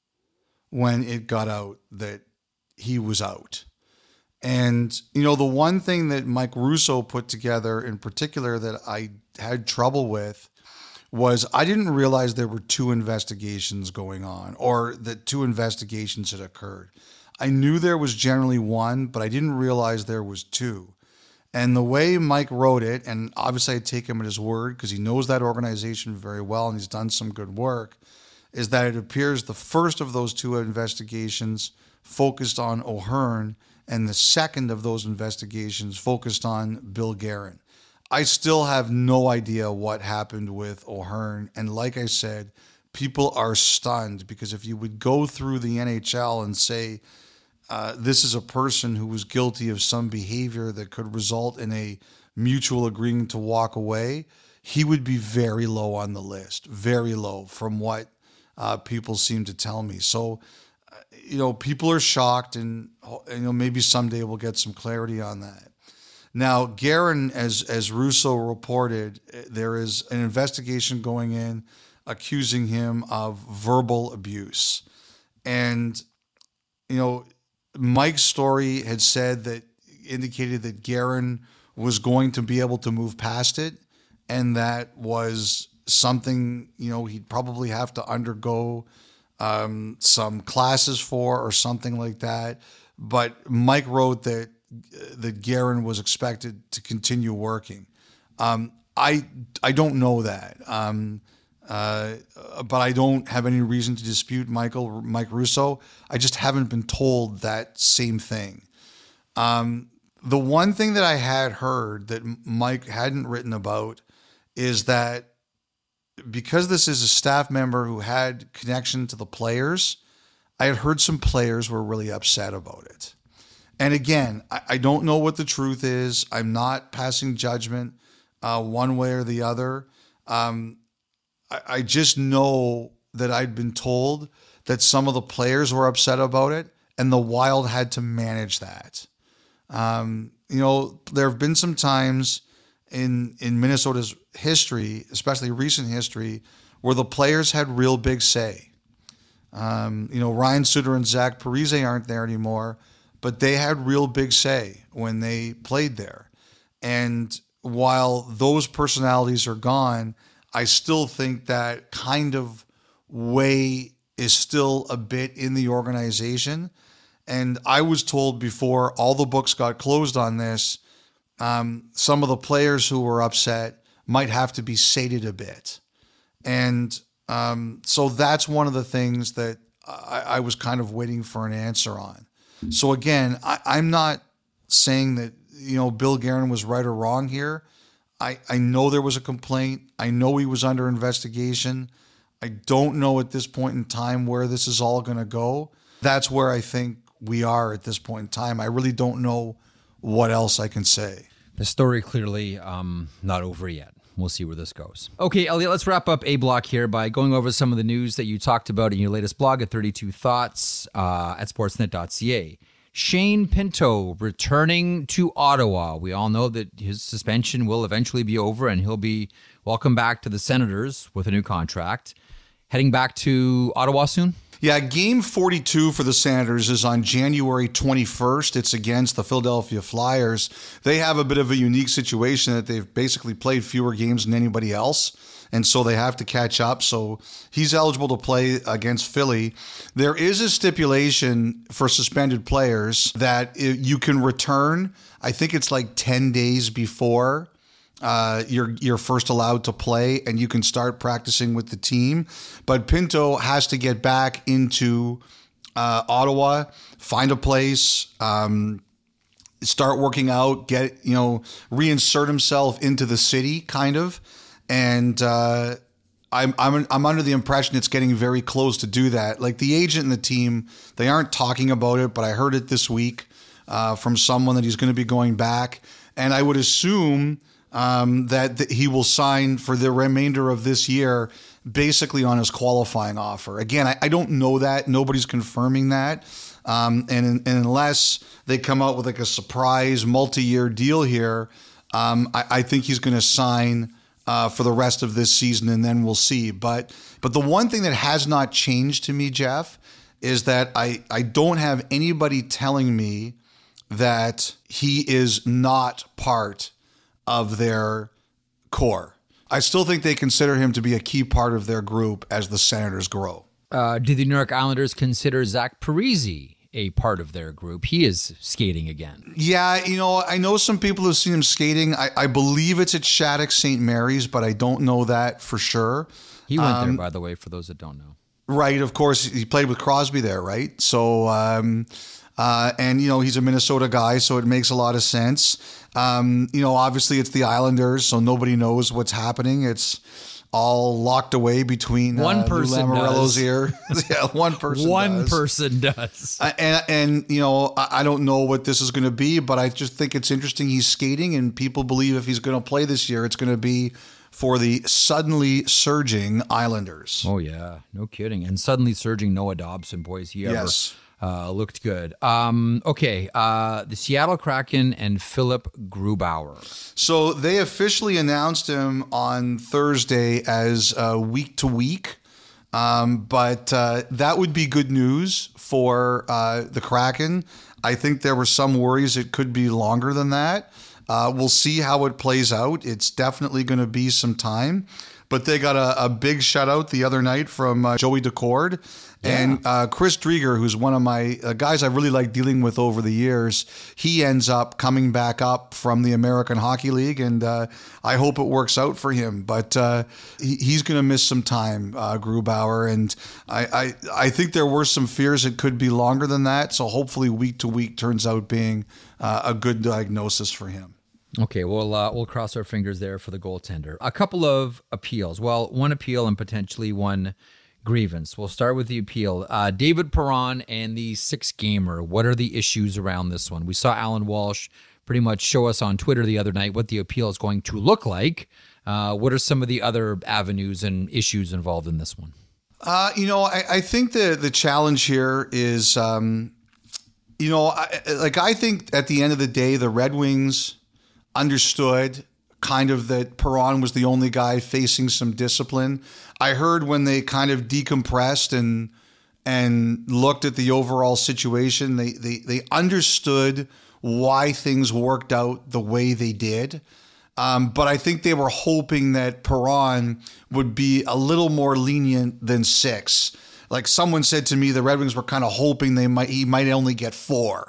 when it got out that he was out. And, you know, the one thing that Mike Russo put together in particular that I had trouble with was I didn't realize there were two investigations going on, or that two investigations had occurred. I knew there was generally one, but I didn't realize there was two. And the way Mike wrote it, and obviously I take him at his word because he knows that organization very well and he's done some good work, is that it appears the first of those two investigations focused on O'Hearn, and the second of those investigations focused on Bill Guerin. I still have no idea what happened with O'Hearn, and like I said, people are stunned because if you would go through the N H L and say, uh, this is a person who was guilty of some behavior that could result in a mutual agreement to walk away, he would be very low on the list, very low from what uh, people seem to tell me. So you know, people are shocked, and, and you know, maybe someday we'll get some clarity on that. Now, Guerin, as as Russo reported, there is an investigation going in accusing him of verbal abuse. And, you know, Mike's story had said that, indicated that Guerin was going to be able to move past it, and that was something, you know, he'd probably have to undergo um, some classes for or something like that. But Mike wrote that that Guerin was expected to continue working. Um, I I don't know that, um, uh, but I don't have any reason to dispute Michael Mike Russo. I just haven't been told that same thing. Um, the one thing that I had heard that Mike hadn't written about is that because this is a staff member who had connection to the players, I had heard some players were really upset about it. And again, I, I don't know what the truth is. I'm not passing judgment uh, one way or the other. Um, I, I just know that I'd been told that some of the players were upset about it, and the Wild had to manage that. Um, you know, there have been some times in in Minnesota's history, especially recent history, where the players had real big say. Um, you know, Ryan Suter and Zach Parise aren't there anymore, but they had real big say when they played there. And while those personalities are gone, I still think that kind of way is still a bit in the organization. And I was told before all the books got closed on this, um, some of the players who were upset might have to be sated a bit. And um, so that's one of the things that I, I was kind of waiting for an answer on. So again, I, I'm not saying that, you know, Bill Guerin was right or wrong here. I, I know there was a complaint. I know he was under investigation. I don't know at this point in time where this is all going to go. That's where I think we are at this point in time. I really don't know what else I can say. The story clearly um, not over yet. We'll see where this goes. Okay, Elliot, let's wrap up A Block here by going over some of the news that you talked about in your latest blog at thirty-two thoughts uh, at sportsnet dot c a. Shane Pinto returning to Ottawa. We all know that his suspension will eventually be over and he'll be welcome back to the Senators with a new contract. Heading back to Ottawa soon? Yeah, game forty-two for the Senators is on January twenty-first. It's against the Philadelphia Flyers. They have a bit of a unique situation that they've basically played fewer games than anybody else, and so they have to catch up. So he's eligible to play against Philly. There is a stipulation for suspended players that you can return. I think it's like ten days before Uh, you're you're first allowed to play, and you can start practicing with the team. But Pinto has to get back into uh, Ottawa, find a place, um, start working out, get you know, reinsert himself into the city, kind of. And uh, I'm I'm I'm under the impression it's getting very close to do that. Like the agent and the team, they aren't talking about it, but I heard it this week uh, from someone that he's going to be going back, and I would assume. Um, that th- he will sign for the remainder of this year, basically on his qualifying offer. Again, I, I don't know that. Nobody's confirming that. Um, and, and unless they come out with like a surprise multi-year deal here, um, I, I think he's going to sign uh, for the rest of this season, and then we'll see. But but the one thing that has not changed to me, Jeff, is that I, I don't have anybody telling me that he is not part of their core. I still think they consider him to be a key part of their group as the Senators grow. Uh, do the New York Islanders consider Zach Parise a part of their group? He is skating again. Yeah, you know, I know some people have seen him skating. I, I believe it's at Shattuck Saint Mary's, but I don't know that for sure. He went um, there, by the way, for those that don't know. Right, of course. He played with Crosby there, right? So, um, uh, and, you know, he's a Minnesota guy, so it makes a lot of sense. Um, you know, obviously it's the Islanders, so nobody knows what's happening. It's all locked away between one uh, person Lou Lamoriello's does. ear. Yeah, one person One does. person does. Uh, and, and, you know, I, I don't know what this is going to be, but I just think it's interesting. He's skating, and people believe if he's going to play this year, it's going to be for the suddenly surging Islanders. Oh, yeah. No kidding. And suddenly surging Noah Dobson, boys. He ever Yes. uh, looked good. Um, okay. Uh, the Seattle Kraken and Philip Grubauer. So they officially announced him on Thursday as uh, week to week. Um, but uh, that would be good news for uh, the Kraken. I think there were some worries it could be longer than that. Uh, we'll see how it plays out. It's definitely going to be some time. But they got a, a big shutout the other night from uh, Joey Decord. Yeah. And uh, Chris Drieger, who's one of my uh, guys I really like dealing with over the years, he ends up coming back up from the American Hockey League, and uh, I hope it works out for him. But uh, he, he's going to miss some time, uh, Grubauer, and I, I, I think there were some fears it could be longer than that, so hopefully week to week turns out being uh, a good diagnosis for him. Okay, well, uh, we'll cross our fingers there for the goaltender. A couple of appeals. Well, one appeal and potentially one grievance. We'll start with the appeal. Uh, David Perron and the six-gamer. What are the issues around this one? We saw Alan Walsh pretty much show us on Twitter the other night what the appeal is going to look like. Uh, what are some of the other avenues and issues involved in this one? Uh, you know, I, I think the the challenge here is, um, you know, I, like I think at the end of the day, the Red Wings understood kind of that Perron was the only guy facing some discipline. I heard when they kind of decompressed and and looked at the overall situation, they they they understood why things worked out the way they did. Um, but I think they were hoping that Perron would be a little more lenient than six. Like someone said to me, the Red Wings were kind of hoping they might he might only get four.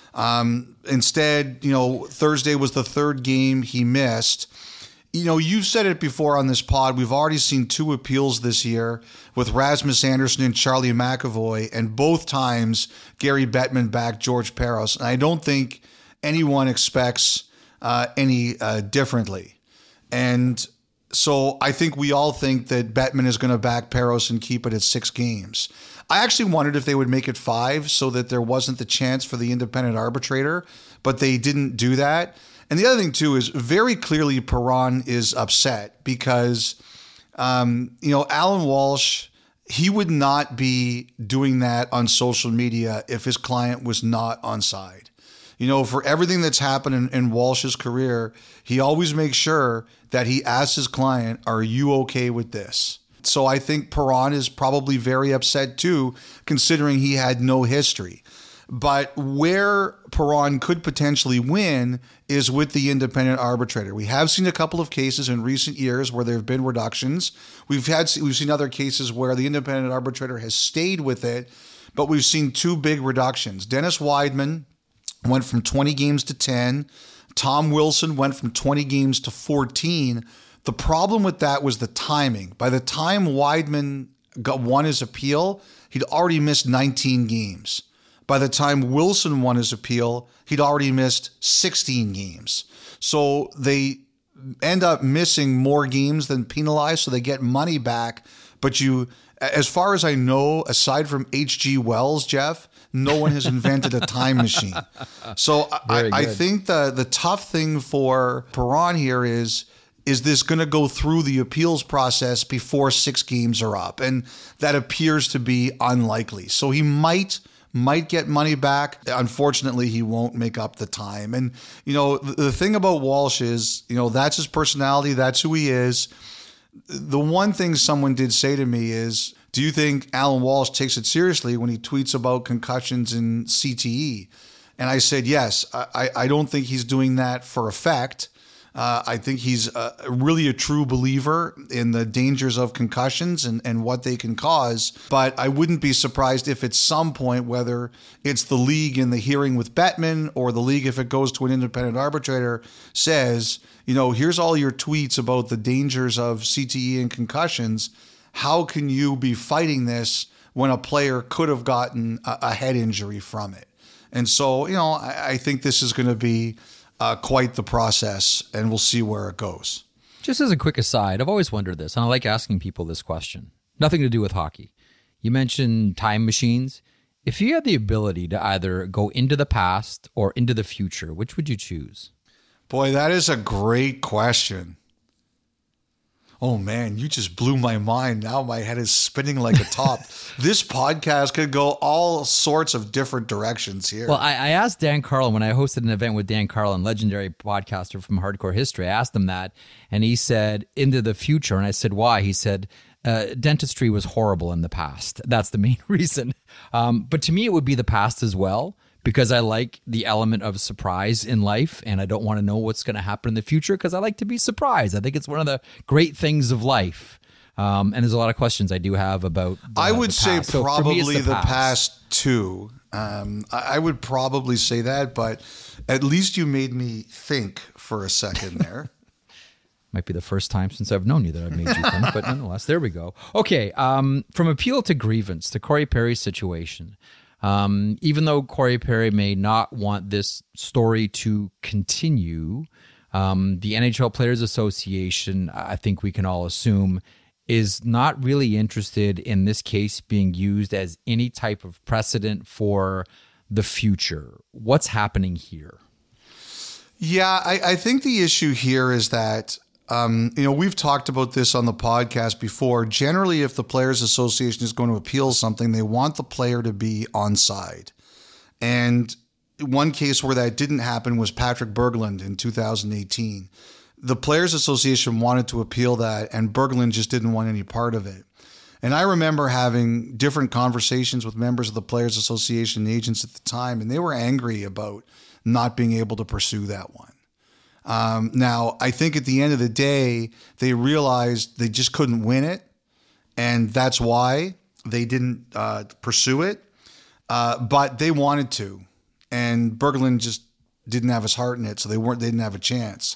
Um, instead, you know, Thursday was the third game he missed. You know, you've said it before on this pod. We've already seen two appeals this year with Rasmus Andersson and Charlie McAvoy, and both times Gary Bettman backed George Parros. And I don't think anyone expects uh, any uh, differently. And so I think we all think that Bettman is going to back Parros and keep it at six games. I actually wondered if they would make it five so that there wasn't the chance for the independent arbitrator, but they didn't do that. And the other thing, too, is very clearly Perron is upset because, um, you know, Alan Walsh, he would not be doing that on social media if his client was not on side. You know, for everything that's happened in, in Walsh's career, he always makes sure that he asks his client, are you okay with this? So I think Perron is probably very upset too, considering he had no history. But where Perron could potentially win is with the independent arbitrator. We have seen a couple of cases in recent years where there have been reductions. We've had we've seen other cases where the independent arbitrator has stayed with it, but we've seen two big reductions. Dennis Weidman went from twenty games to ten. Tom Wilson went from twenty games to fourteen. The problem with that was the timing. By the time Weidman got won his appeal, he'd already missed nineteen games. By the time Wilson won his appeal, he'd already missed sixteen games. So they end up missing more games than penalized, so they get money back. But you, as far as I know, aside from H G Wells, Jeff, no one has invented a time machine. So I, I think the the tough thing for Perron here is, is this going to go through the appeals process before six games are up? And that appears to be unlikely. So he might might get money back. Unfortunately, he won't make up the time. And, you know, the, the thing about Walsh is, you know, that's his personality. That's who he is. The one thing someone did say to me is, do you think Alan Walsh takes it seriously when he tweets about concussions and C T E? And I said, yes. I, I don't think he's doing that for effect. Uh, I think he's uh, really a true believer in the dangers of concussions and, and what they can cause. But I wouldn't be surprised if at some point, whether it's the league in the hearing with Bettman or the league if it goes to an independent arbitrator, says, you know, here's all your tweets about the dangers of C T E and concussions. How can you be fighting this when a player could have gotten a, a head injury from it? And so, you know, I, I think this is going to be Uh, quite the process, and we'll see where it goes. Just as a quick aside, I've always wondered this, and I like asking people this question. Nothing to do with hockey. You mentioned time machines. If you had the ability to either go into the past or into the future, which would you choose? Boy, that is a great question. Oh man, you just blew my mind. Now my head is spinning like a top. This podcast could go all sorts of different directions here. Well, I, I asked Dan Carlin when I hosted an event with Dan Carlin, legendary podcaster from Hardcore History. I asked him that, and he said, into the future. And I said, why? He said, uh, dentistry was horrible in the past. That's the main reason. Um, but to me, it would be the past as well, because I like the element of surprise in life, and I don't want to know what's going to happen in the future because I like to be surprised. I think it's one of the great things of life. Um, and there's a lot of questions I do have about the, I would the say past. So probably me, the, the past. past two. Um, I, I would probably say that, but at least you made me think for a second there. Might be the first time since I've known you that I've made you think, but nonetheless, there we go. Okay, um, from appeal to grievance, the Corey Perry situation. Um, even though Corey Perry may not want this story to continue, um, the N H L Players Association, I think we can all assume, is not really interested in this case being used as any type of precedent for the future. What's happening here? Yeah, I, I think the issue here is that, um, you know, we've talked about this on the podcast before. Generally, if the Players Association is going to appeal something, they want the player to be on side. And one case where that didn't happen was Patrick Berglund in two thousand eighteen. The Players Association wanted to appeal that, and Berglund just didn't want any part of it. And I remember having different conversations with members of the Players Association agents at the time, and they were angry about not being able to pursue that one. Um, now, I think at the end of the day, they realized they just couldn't win it, and that's why they didn't uh, pursue it. Uh, but they wanted to, and Berglund just didn't have his heart in it, so they weren't. They didn't have a chance.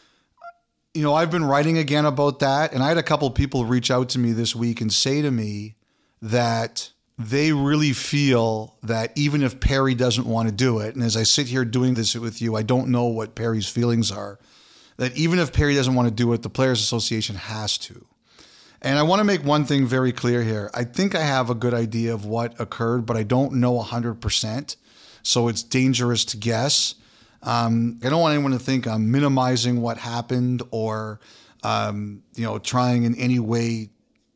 You know, I've been writing again about that, and I had a couple of people reach out to me this week and say to me that they really feel that even if Perry doesn't want to do it, and as I sit here doing this with you, I don't know what Perry's feelings are, that even if Perry doesn't want to do it, the Players Association has to. And I want to make one thing very clear here. I think I have a good idea of what occurred, but I don't know one hundred percent, so it's dangerous to guess. Um, I don't want anyone to think I'm minimizing what happened or, um, you know, trying in any way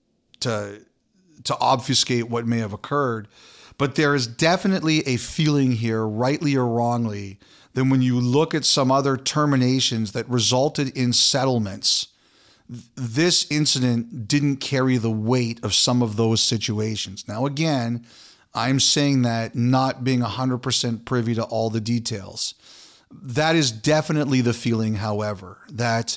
to to obfuscate what may have occurred. But there is definitely a feeling here, rightly or wrongly, that when you look at some other terminations that resulted in settlements, th- this incident didn't carry the weight of some of those situations. Now, again, I'm saying that not being one hundred percent privy to all the details. That is definitely the feeling, however, that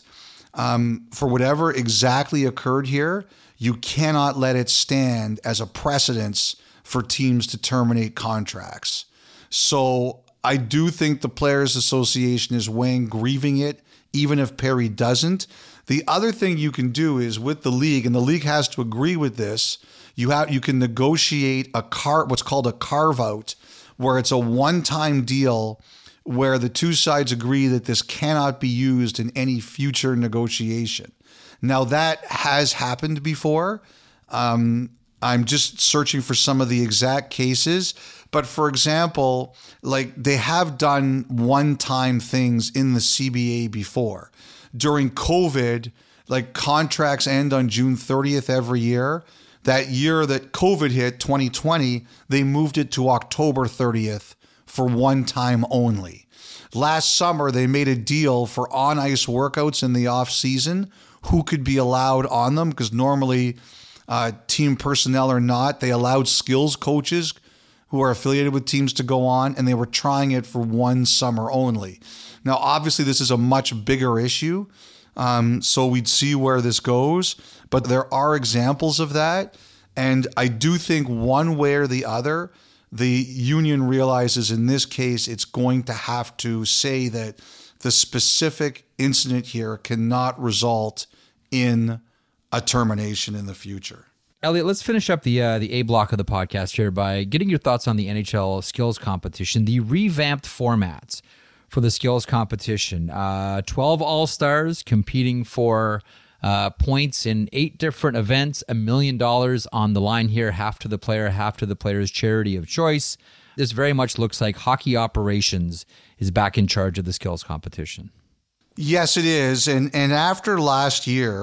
um, for whatever exactly occurred here, you cannot let it stand as a precedence for teams to terminate contracts. So I do think the Players Association is weighing grieving it, even if Perry doesn't. The other thing you can do is with the league, and the league has to agree with this, you have you can negotiate a car, what's called a carve-out, where it's a one-time deal where the two sides agree that this cannot be used in any future negotiation. Now, that has happened before. Um, I'm just searching for some of the exact cases. But for example, like they have done one-time things in the C B A before. During COVID, like contracts end on June thirtieth every year. That year that COVID hit, twenty twenty, they moved it to October thirtieth for one time only. Last summer, they made a deal for on-ice workouts in the off-season, who could be allowed on them, because normally uh, team personnel or not, they allowed skills coaches who are affiliated with teams to go on, and they were trying it for one summer only. Now, obviously, this is a much bigger issue, um, so we'd see where this goes, but there are examples of that, and I do think one way or the other, the union realizes in this case it's going to have to say that the specific incident here cannot result in a termination in the future. Elliot, let's finish up the uh, the A block of the podcast here by getting your thoughts on the N H L skills competition, the revamped formats for the skills competition. Uh, twelve All-Stars competing for uh, points in eight different events, a million dollars on the line here, half to the player, half to the player's charity of choice. This very much looks like hockey operations is back in charge of the skills competition. Yes, it is. And and after last year,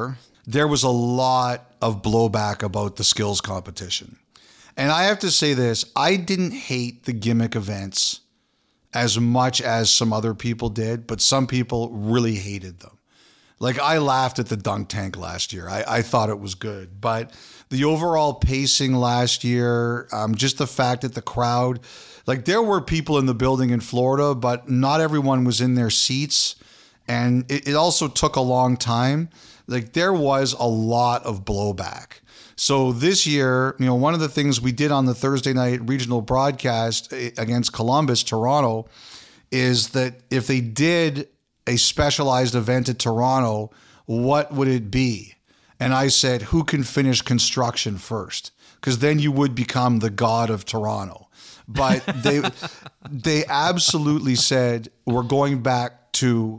there was a lot of blowback about the skills competition. And I have to say this, I didn't hate the gimmick events as much as some other people did, but some people really hated them. Like, I laughed at the dunk tank last year. I, I thought it was good. But the overall pacing last year, um, just the fact that the crowd, like, there were people in the building in Florida, but not everyone was in their seats. And it, it also took a long time. Like, there was a lot of blowback. So this year, you know, one of the things we did on the Thursday night regional broadcast against Columbus, Toronto, is that if they did a specialized event at Toronto, what would it be? And I said, who can finish construction first? Because then you would become the god of Toronto. But they they absolutely said, we're going back to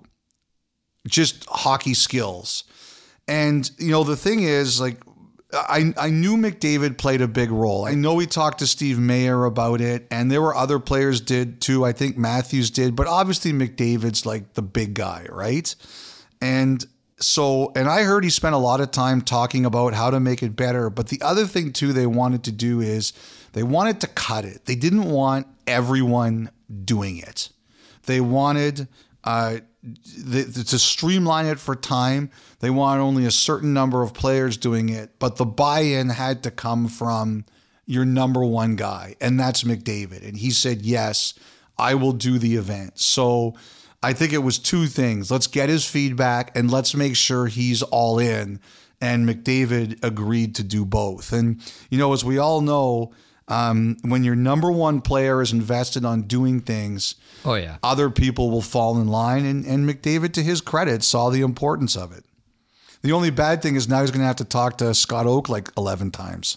just hockey skills. And, you know, the thing is, like, I, I knew McDavid played a big role. I know we talked to Steve Mayer about it, and there were other players did too. I think Matthews did, but obviously McDavid's like the big guy, right? And so, and I heard he spent a lot of time talking about how to make it better. But the other thing too they wanted to do is they wanted to cut it. They didn't want everyone doing it. They wanted uh, the, to streamline it for time. They wanted only a certain number of players doing it, but the buy-in had to come from your number one guy, and that's McDavid. And he said, yes, I will do the event. So I think it was two things. Let's get his feedback and let's make sure he's all in. And McDavid agreed to do both. And, you know, as we all know, um, when your number one player is invested on doing things, oh yeah, other people will fall in line. And, and McDavid, to his credit, saw the importance of it. The only bad thing is now he's going to have to talk to Scott Oak like eleven times.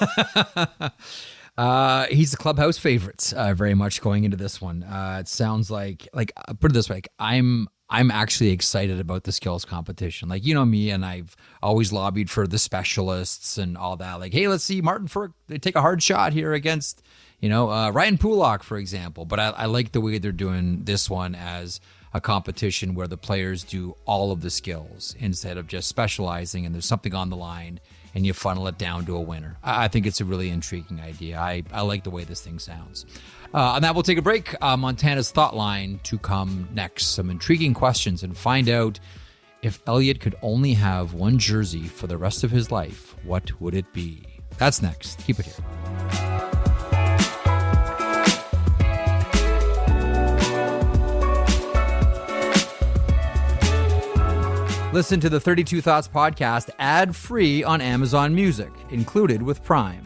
uh, he's the clubhouse favorites, uh, very much going into this one. Uh, it sounds like, like uh, put it this way, like I'm I'm actually excited about the skills competition. Like, you know me, and I've always lobbied for the specialists and all that. Like, hey, let's see Martin Frk they take a hard shot here against, you know, uh, Ryan Pulock, for example. But I, I like the way they're doing this one as a competition where the players do all of the skills instead of just specializing and there's something on the line and you funnel it down to a winner. I think it's a really intriguing idea. I, I like the way this thing sounds. Uh, on that, we'll take a break. Uh, Montana's Thought Line to come next. Some intriguing questions and find out if Elliot could only have one jersey for the rest of his life, what would it be? That's next. Keep it here. Listen to the thirty-two Thoughts podcast ad-free on Amazon Music, included with Prime.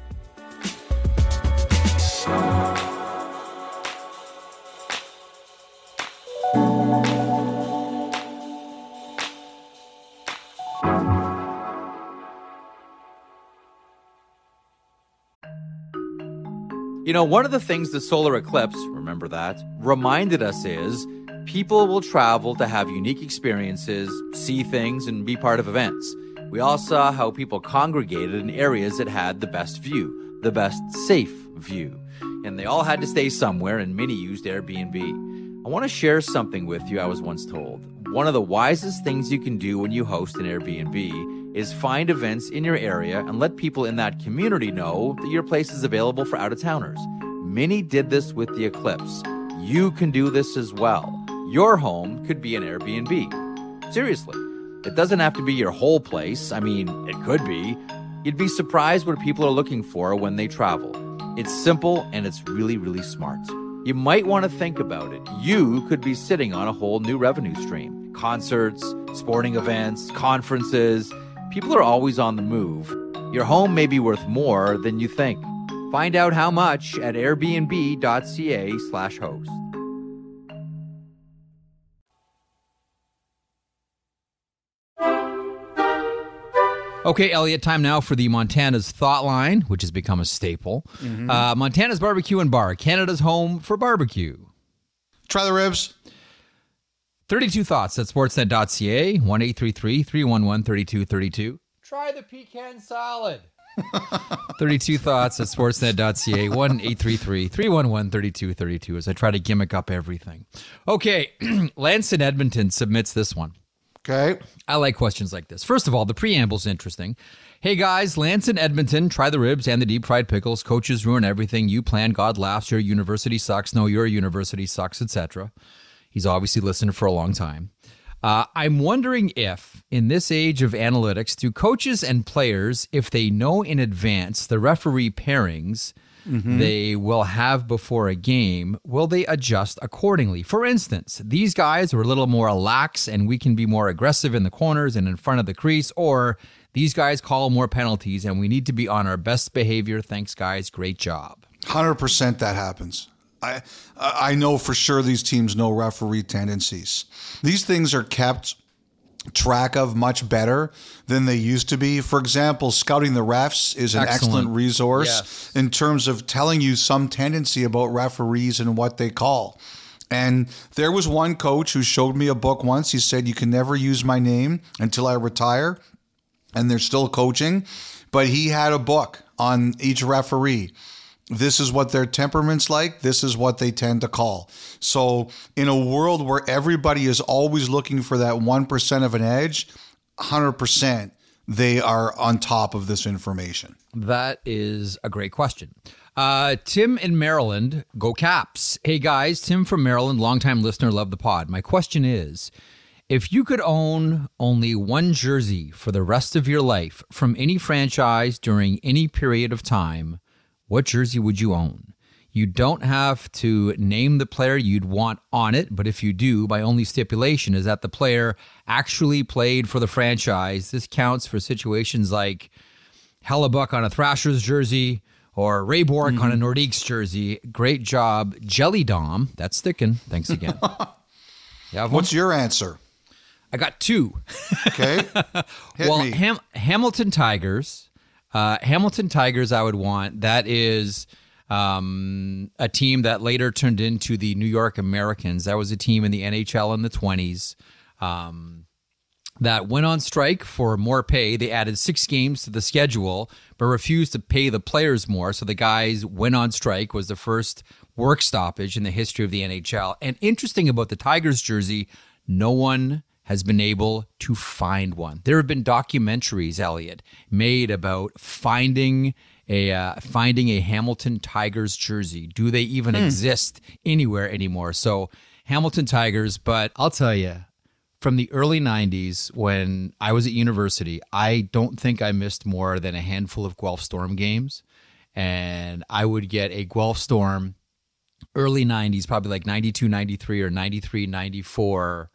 You know, one of the things the solar eclipse, remember that, reminded us is people will travel to have unique experiences, see things, and be part of events. We all saw how people congregated in areas that had the best view, the best safe view. And they all had to stay somewhere, and many used Airbnb. I want to share something with you I was once told. One of the wisest things you can do when you host an Airbnb is find events in your area and let people in that community know that your place is available for out-of-towners. Many did this with the eclipse. You can do this as well. Your home could be an Airbnb. Seriously, it doesn't have to be your whole place. I mean, it could be. You'd be surprised what people are looking for when they travel. It's simple and it's really, really smart. You might want to think about it. You could be sitting on a whole new revenue stream. Concerts, sporting events, conferences. People are always on the move. Your home may be worth more than you think. Find out how much at airbnb.ca slash host. Okay, Elliot, time now for the Montana's Thought Line, which has become a staple. Mm-hmm. Uh, Montana's Barbecue and Bar, Canada's home for barbecue. Try the ribs. thirty-two Thoughts at sportsnet dot c a, one eight three three, three one one, three two three two. Try the pecan salad. thirty-two Thoughts at sportsnet dot c a, one eight three three, three one one, three two three two as I try to gimmick up everything. Okay, Lance in Edmonton submits this one. Okay. I like questions like this. First of all, the preamble's interesting. Hey guys, Lance in Edmonton, try the ribs and the deep fried pickles. Coaches ruin everything. You plan, God laughs. Your university sucks. No, your university sucks, et cetera. He's obviously listened for a long time. Uh, I'm wondering if, in this age of analytics, do coaches and players, if they know in advance the referee pairings mm-hmm. they will have before a game, will they adjust accordingly? For instance, these guys are a little more lax and we can be more aggressive in the corners and in front of the crease, or these guys call more penalties and we need to be on our best behavior. Thanks, guys. Great job. one hundred percent that happens. I I know for sure these teams know referee tendencies. These things are kept track of much better than they used to be. For example, Scouting the Refs is an excellent, excellent resource yes. in terms of telling you some tendency about referees and what they call. And there was one coach who showed me a book once. He said, you can never use my name until I retire. And they're still coaching. But he had a book on each referee. This is what their temperament's like. This is what they tend to call. So in a world where everybody is always looking for that one percent of an edge, one hundred percent they are on top of this information. That is a great question. Uh, Tim in Maryland, go Caps. Hey guys, Tim from Maryland, longtime listener, love the pod. My question is, if you could own only one jersey for the rest of your life from any franchise during any period of time, what jersey would you own? You don't have to name the player you'd want on it, but if you do, my only stipulation is that the player actually played for the franchise. This counts for situations like Hellebuck on a Thrashers jersey or Ray Bourque mm-hmm. on a Nordiques jersey. Great job. Jelly Dom, that's sticking. Thanks again. You have one? What's your answer? I got two. Okay. Hit well, me. Ham- Hamilton Tigers. Uh, Hamilton Tigers, I would want. That is um, a team that later turned into the New York Americans. That was a team in the N H L in the twenties um, that went on strike for more pay. They added six games to the schedule, but refused to pay the players more. So the guys went on strike. Was the first work stoppage in the history of the N H L. And interesting about the Tigers jersey, no one has been able to find one. There have been documentaries, Elliot, made about finding a uh, finding a Hamilton Tigers jersey. Do they even hmm. exist anywhere anymore? So Hamilton Tigers, but I'll tell you, from the early nineties when I was at university, I don't think I missed more than a handful of Guelph Storm games. And I would get a Guelph Storm early nineties, probably like ninety-two, ninety-three or ninety-three, ninety-four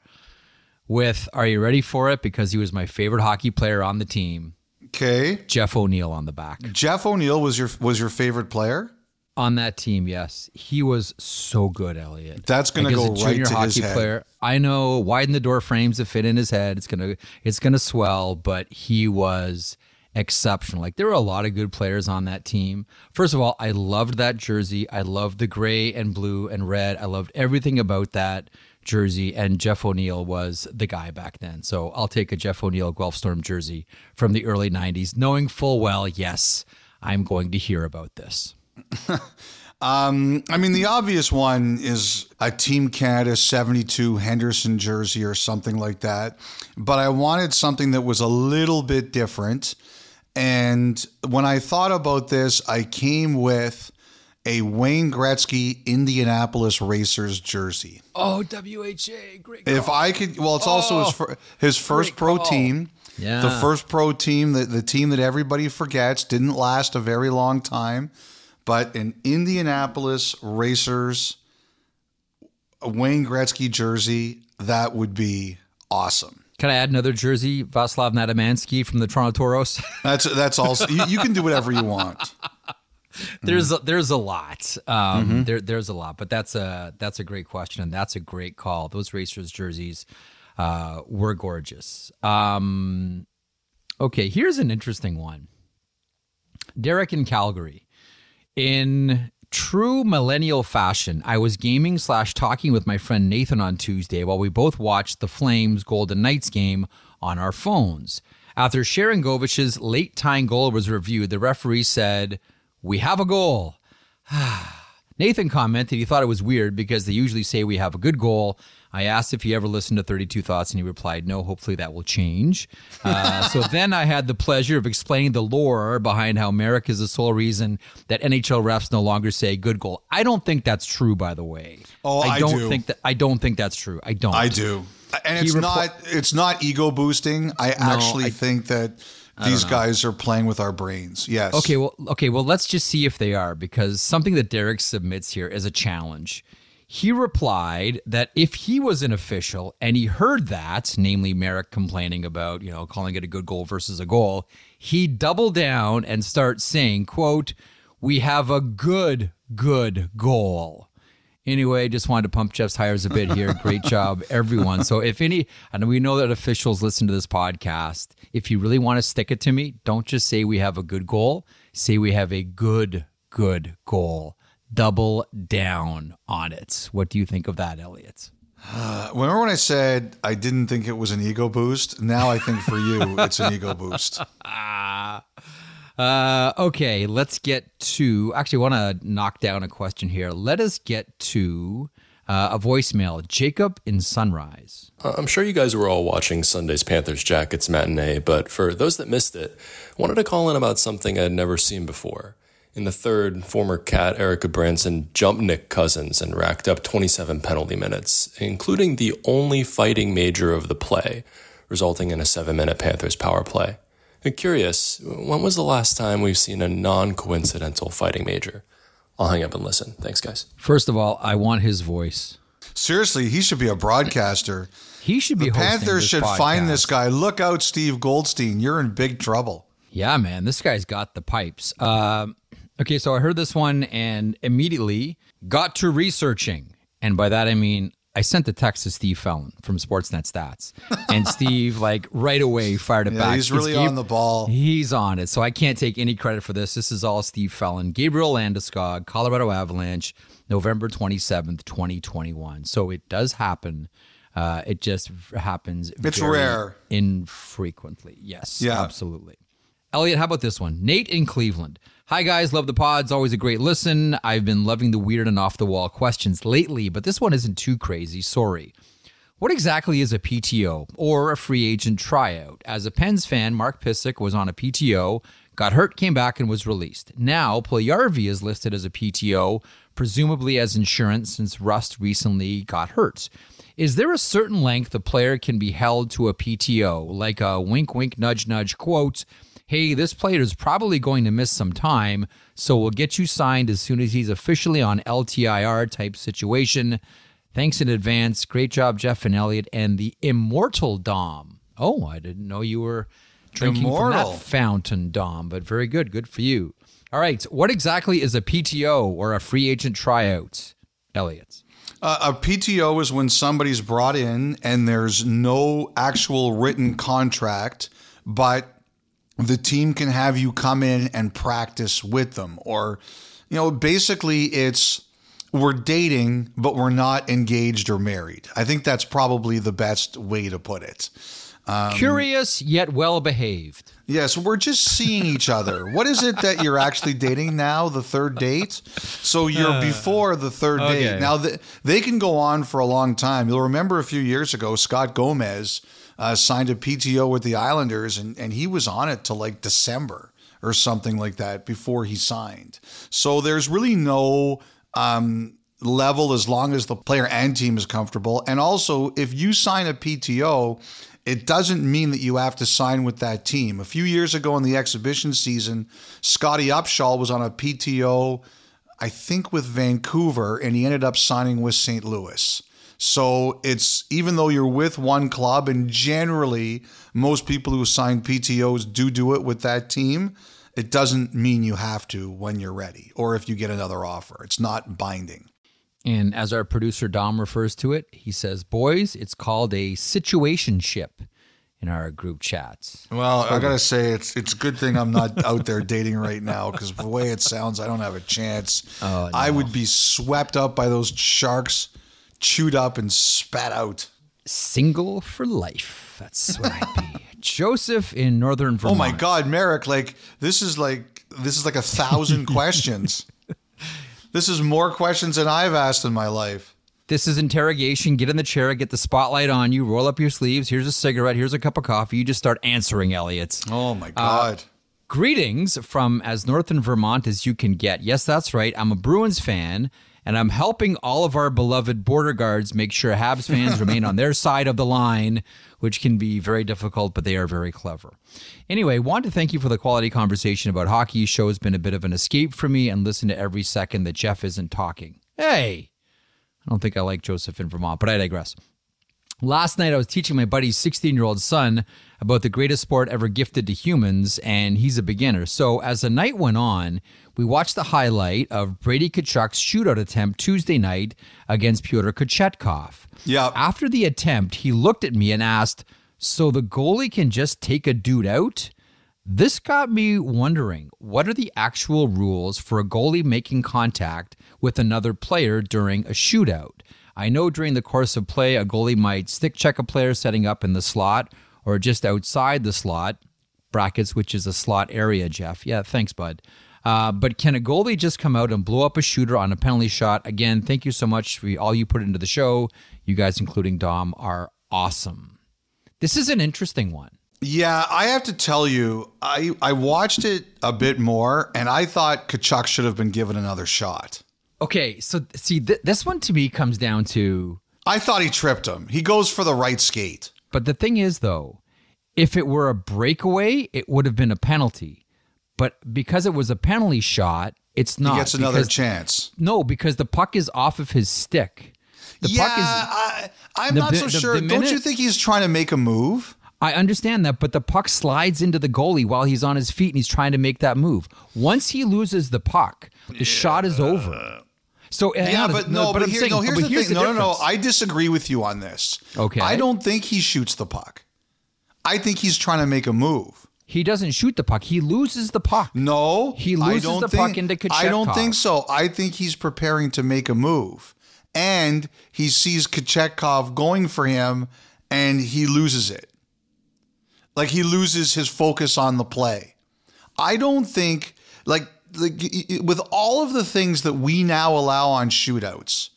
with, are you ready for it? Because he was my favorite hockey player on the team. Okay. Jeff O'Neill on the back. Jeff O'Neill was your was your favorite player? On that team, yes. He was so good, Elliot. That's going like to go right to hockey his head. Player, I know, widen the door frames to fit in his head. It's going to it's going to swell, but he was exceptional. Like, there were a lot of good players on that team. First of all, I loved that jersey. I loved the gray and blue and red. I loved everything about that jersey, and Jeff O'Neill was the guy back then. So I'll take a Jeff O'Neill Guelph Storm jersey from the early nineties, knowing full well, yes, I'm going to hear about this. um, I mean, the obvious one is a Team Canada seventy-two Henderson jersey or something like that. But I wanted something that was a little bit different. And when I thought about this, I came with a Wayne Gretzky Indianapolis Racers jersey. Oh, W H A, great call. If I could, well, it's oh, also his, fir- his first pro call. team. Yeah. The first pro team, the, the team that everybody forgets, didn't last a very long time. But an Indianapolis Racers Wayne Gretzky jersey, that would be awesome. Can I add another jersey? Vaslav Nadamansky from the Toronto Toros. That's that's also, you, you can do whatever you want. There's a, there's a lot. Um, mm-hmm. There there's a lot, but that's a that's a great question, and that's a great call. Those Racers jerseys uh, were gorgeous. Um, okay, here's an interesting one. Derek in Calgary. In true millennial fashion, I was gaming slash talking with my friend Nathan on Tuesday while we both watched the Flames Golden Knights game on our phones. After Sharangovich's late tying goal was reviewed, the referee said, "We have a goal." Nathan commented he thought it was weird because they usually say we have a good goal. I asked if he ever listened to thirty-two Thoughts, and he replied, no, hopefully that will change. Uh, so then I had the pleasure of explaining the lore behind how Merrick is the sole reason that N H L refs no longer say good goal. I don't think that's true, by the way. Oh, I don't do. think that. I don't think that's true. I don't. I do. And it's He repl- not it's not ego boosting. I actually I- think that these guys are playing with our brains. Yes. Okay, well, okay, well, let's just see if they are, because something that Derek submits here is a challenge. He replied that if he was an official and he heard that, namely Merrick complaining about, you know, calling it a good goal versus a goal, he'd double down and start saying, quote, we have a good, good goal. Anyway, just wanted to pump Jeff's tires a bit here. Great job, everyone. So if any, and we know that officials listen to this podcast, if you really want to stick it to me, don't just say we have a good goal. Say we have a good, good goal. Double down on it. What do you think of that, Elliot? Uh, remember when I said I didn't think it was an ego boost? Now I think for you it's an ego boost. uh, okay, let's get to... Actually, I want to knock down a question here. Let us get to uh, a voicemail. Jacob in Sunrise. Uh, I'm sure you guys were all watching Sunday's Panthers Jackets matinee, but for those that missed it, I wanted to call in about something I'd never seen before. In the third, former Cat Erica Branson jumped Nick Cousins and racked up twenty-seven penalty minutes, including the only fighting major of the play, resulting in a seven-minute Panthers power play. I'm curious, when was the last time we've seen a non-coincidental fighting major? I'll hang up and listen. Thanks, guys. First of all, I want his voice. Seriously, he should be a broadcaster. He should be The hosting Panthers this should podcast. find this guy. Look out, Steve Goldstein. You're in big trouble. Yeah, man, this guy's got the pipes. Um, okay, so I heard this one and immediately got to researching. And by that, I mean, I sent the text to Steve Fallon from Sportsnet Stats. And Steve, like, right away fired it Yeah, back. he's really It's Gabe- on the ball. He's on it. So I can't take any credit for this. This is all Steve Fallon. Gabriel Landeskog, Colorado Avalanche, November twenty-seventh, twenty twenty-one. So it does happen. Uh, it just happens It's very rare. infrequently. Yes, Yeah. absolutely. Elliot, how about this one? Nate in Cleveland. Hi, guys. Love the pods. Always a great listen. I've been loving the weird and off-the-wall questions lately, but this one isn't too crazy. Sorry. What exactly is a P T O or a free agent tryout? As a Pens fan, Mark Pysyk was on a P T O, got hurt, came back, and was released. Now, Puljujarvi is listed as a P T O, presumably as insurance since Rust recently got hurt. Is there a certain length a player can be held to a P T O, like a wink, wink, nudge, nudge quote, hey, this player is probably going to miss some time, so we'll get you signed as soon as he's officially on L T I R type situation. Thanks in advance. Great job, Jeff and Elliot, and the Immortal Dom. Oh, I didn't know you were drinking Immortal. from that fountain, Dom, but very good. Good for you. All right, what exactly is a P T O or a free agent tryout, Elliot? Uh, a P T O is when somebody's brought in and there's no actual written contract, but the team can have you come in and practice with them. Or, you know, basically it's we're dating, but we're not engaged or married. I think that's probably the best way to put it. Um, Curious yet well-behaved. Yes, we're just seeing each other. What is it that you're actually dating now, the third date? So you're before the third okay. date. Now, the, they can go on for a long time. You'll remember a few years ago, Scott Gomez uh, signed a P T O with the Islanders, and, and he was on it till like December or something like that before he signed. So there's really no um, level as long as the player and team is comfortable. And also, if you sign a P T O, it doesn't mean that you have to sign with that team. A few years ago in the exhibition season, Scotty Upshall was on a P T O, I think with Vancouver, and he ended up signing with Saint Louis. So it's, even though you're with one club, and generally most people who sign P T Os do do it with that team, it doesn't mean you have to when you're ready or if you get another offer. It's not binding. And as our producer Dom refers to it, he says, boys, it's called a situationship in our group chats. Well, I got to say, it's it's a good thing I'm not out there dating right now, because the way it sounds, I don't have a chance. Oh, no. I would be swept up by those sharks, chewed up and spat out. Single for life. That's what I'd be. Joseph in Northern Oh Vermont. my God, Merrick, like this is like this is like a thousand questions. This is more questions than I've asked in my life. This is interrogation. Get in the chair, get the spotlight on you, roll up your sleeves. Here's a cigarette. Here's a cup of coffee. You just start answering, Elliot. Oh, my God. Uh, greetings from as northern Vermont as you can get. Yes, that's right. I'm a Bruins fan, and I'm helping all of our beloved border guards make sure Habs fans remain on their side of the line, which can be very difficult, but they are very clever. Anyway, want to thank you for the quality conversation about hockey. Show has been a bit of an escape for me, and listen to every second that Jeff isn't talking. Hey! I don't think I like Joseph in Vermont, but I digress. Last night, I was teaching my buddy's sixteen-year-old son about the greatest sport ever gifted to humans, and he's a beginner. So as the night went on, we watched the highlight of Brady Tkachuk's shootout attempt Tuesday night against Pyotr Kochetkov. Yeah. After the attempt, he looked at me and asked, so the goalie can just take a dude out? This got me wondering, what are the actual rules for a goalie making contact with another player during a shootout? I know during the course of play, a goalie might stick check a player setting up in the slot or just outside the slot, brackets, which is a slot area, Jeff. Yeah, thanks, bud. Uh, but can a goalie just come out and blow up a shooter on a penalty shot? Again, thank you so much for all you put into the show. You guys, including Dom, are awesome. This is an interesting one. Yeah, I have to tell you, I, I watched it a bit more, and I thought Tkachuk should have been given another shot. Okay, so see, th- this one to me comes down to... I thought he tripped him. He goes for the right skate. But the thing is, though, if it were a breakaway, it would have been a penalty. But because it was a penalty shot, it's not. He gets another because, chance. No, because the puck is off of his stick. The yeah, puck is, I, I'm the, not so the, sure. the minute, Don't you think he's trying to make a move? I understand that, but the puck slides into the goalie while he's on his feet and he's trying to make that move. Once he loses the puck, the yeah. shot is over. So yeah, on, but no, but, but here, saying, no, here's the here's thing. The no, no, no. I disagree with you on this. Okay. I don't think he shoots the puck. I think he's trying to make a move. He doesn't shoot the puck. He loses the puck. No, he loses I don't the think, puck into Kochetkov. I don't think so. I think he's preparing to make a move, and he sees Kochetkov going for him, and he loses it. Like he loses his focus on the play. I don't think like. Like, with all of the things that we now allow on shootouts,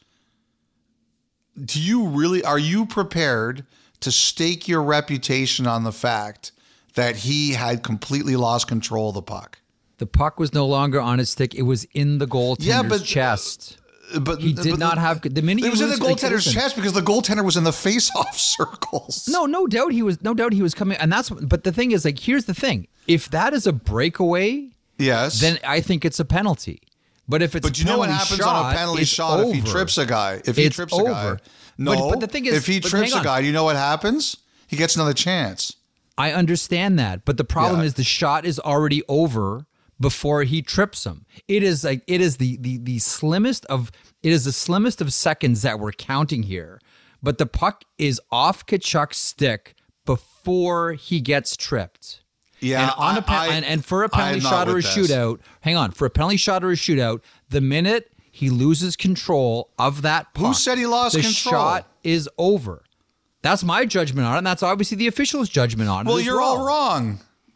do you really, are you prepared to stake your reputation on the fact that he had completely lost control of the puck? The puck was no longer on his stick. It was in the goaltender's yeah, but, chest. Uh, but he did but not the, have the minute. It was in the like, goaltender's listen, chest because the goaltender was in the face-off circles. No, no doubt he was. No doubt he was coming. And that's. But the thing is, like, here's the thing: if that is a breakaway. Yes. Then I think it's a penalty. But if it's but you a know what penalty happens shot, on a penalty shot over. if he trips a guy? If he it's trips over. a guy, no. But, but the thing is, if he trips a guy, do you know what happens? He gets another chance. I understand that, but the problem yeah. is the shot is already over before he trips him. It is like it is the the the slimmest of it is the slimmest of seconds that we're counting here. But the puck is off Tkachuk's stick before he gets tripped. Yeah, and, on I, a pe- I, and, and for a penalty shot or a this. shootout, hang on, for a penalty shot or a shootout, the minute he loses control of that puck, who said he lost the control? shot is over. That's my judgment on it, and that's obviously the official's judgment on it. Well, as you're well. all wrong.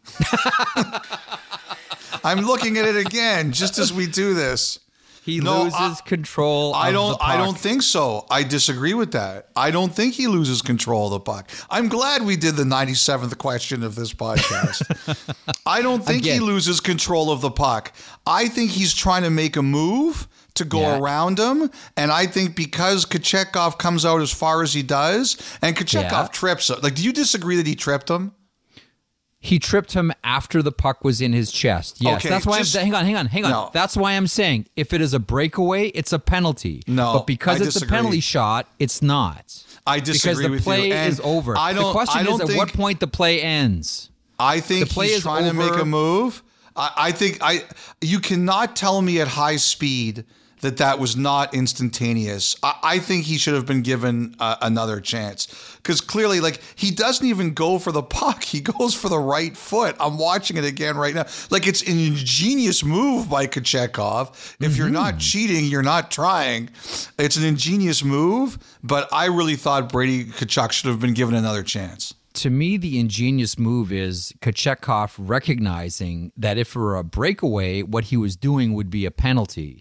I'm looking at it again, just as we do this. He no, loses I, control. I of don't. the puck. I don't think so. I disagree with that. I don't think he loses control of the puck. I'm glad we did the ninety-seventh question of this podcast. I don't think Again. he loses control of the puck. I think he's trying to make a move to go Yeah. around him, and I think because Kochetkov comes out as far as he does, and Kochetkov Yeah. trips him. Like, do you disagree that he tripped him? He tripped him after the puck was in his chest. Yes, Okay, that's why just- I'm hang on, hang on, hang on. No. That's why I'm saying if it is a breakaway, it's a penalty. No, but because I it's disagree. a penalty shot, it's not. I disagree because the with play you. And is over. I don't. the question I don't is at think, what point the play ends. I think The play he's is trying to make over. a move. I, I think I. You cannot tell me at high speed that that was not instantaneous. I, I think he should have been given uh, another chance because clearly, like, he doesn't even go for the puck. He goes for the right foot. I'm watching it again right now. Like, it's an ingenious move by Kochetkov. If mm-hmm. you're not cheating, you're not trying. It's an ingenious move, but I really thought Brady Tkachuk should have been given another chance. To me, the ingenious move is Kochetkov recognizing that if it were a breakaway, what he was doing would be a penalty.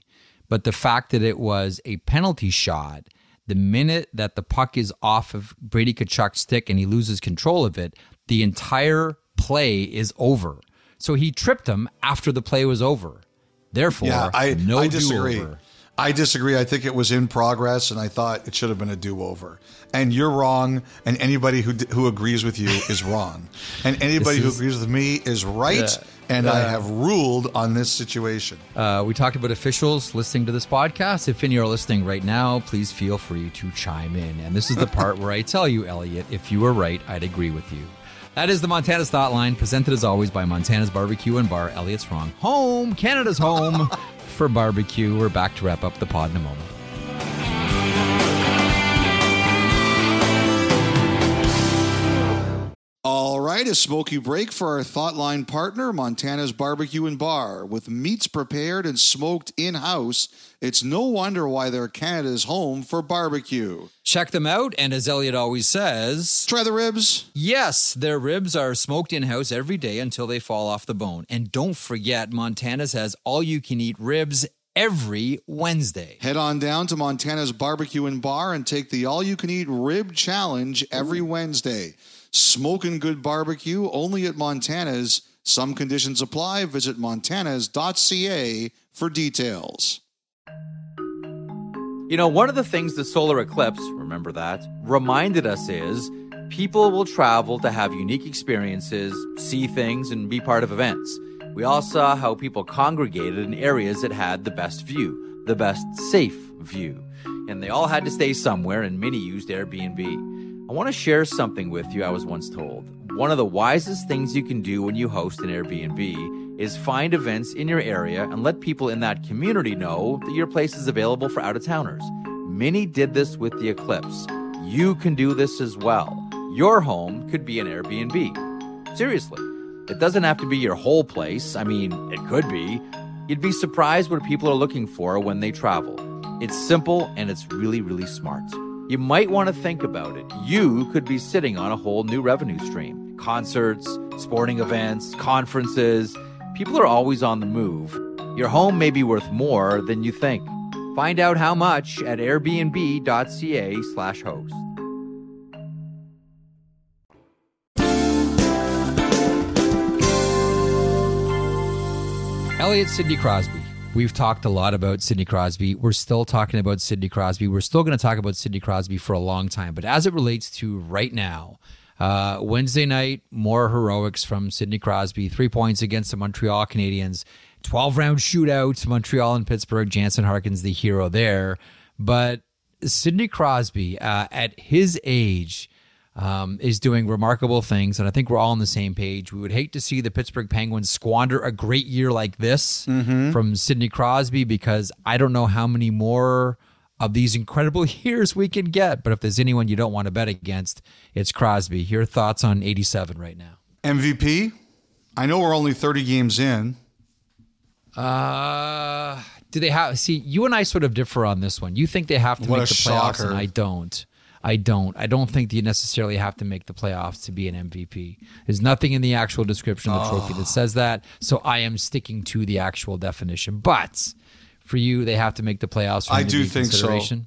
But the fact that it was a penalty shot, the minute that the puck is off of Brady Tkachuk's stick and he loses control of it, the entire play is over. So he tripped him after the play was over. Therefore, yeah, I, no I disagree. do-over. I disagree. I think it was in progress, and I thought it should have been a do-over. And you're wrong, and anybody who who agrees with you is wrong. And anybody who is, agrees with me is right, yeah, and uh, I have ruled on this situation. Uh, we talked about officials listening to this podcast. If any are listening right now, please feel free to chime in. And this is the part where I tell you, Elliot, if you were right, I'd agree with you. That is the Montana's Thought Line, presented as always by Montana's Barbecue and Bar. Elliot's wrong. Home, Canada's home for barbecue. We're back to wrap up the pod in a moment. All right, a smoky break for our Thoughtline partner, Montana's Barbecue and Bar. With meats prepared and smoked in-house, it's no wonder why they're Canada's home for barbecue. Check them out, and as Elliot always says, try the ribs. Yes, their ribs are smoked in-house every day until they fall off the bone. And don't forget, Montana's has all-you-can-eat ribs every Wednesday. Head on down to Montana's Barbecue and Bar and take the all-you-can-eat rib challenge every Wednesday. Smoking good barbecue only at Montana's. Some conditions apply. Visit montanas dot c a for details. You know, one of the things the solar eclipse, remember that, reminded us is people will travel to have unique experiences, see things, and be part of events. We all saw how people congregated in areas that had the best view, the best safe view. And they all had to stay somewhere, and many used Airbnb. I want to share something with you I was once told. One of the wisest things you can do when you host an Airbnb is find events in your area and let people in that community know that your place is available for out-of-towners. Many did this with the eclipse. You can do this as well. Your home could be an Airbnb. Seriously, it doesn't have to be your whole place. I mean, it could be. You'd be surprised what people are looking for when they travel. It's simple and it's really, really smart. You might want to think about it. You could be sitting on a whole new revenue stream. Concerts, sporting events, conferences. People are always on the move. Your home may be worth more than you think. Find out how much at airbnb dot c a slash host. Elliot Sidney Crosby. We've talked a lot about Sidney Crosby. We're still talking about Sidney Crosby. We're still going to talk about Sidney Crosby for a long time. But as it relates to right now, uh, Wednesday night, more heroics from Sidney Crosby. Three points against the Montreal Canadiens. twelve-round shootout, Montreal and Pittsburgh. Jansen Harkins, the hero there. But Sidney Crosby, uh, at his age, Um, is doing remarkable things, and I think we're all on the same page. We would hate to see the Pittsburgh Penguins squander a great year like this mm-hmm. from Sidney Crosby, because I don't know how many more of these incredible years we can get. But if there's anyone you don't want to bet against, it's Crosby. Your thoughts on eighty-seven right now? M V P? I know we're only thirty games in. Uh, do they have? See, you and I sort of differ on this one. You think they have to What make a the playoffs, shocker. and I don't. I don't. I don't think you necessarily have to make the playoffs to be an M V P. There's nothing in the actual description of the trophy Oh. that says that, so I am sticking to the actual definition. But for you, they have to make the playoffs. For I him to do be think so. consideration.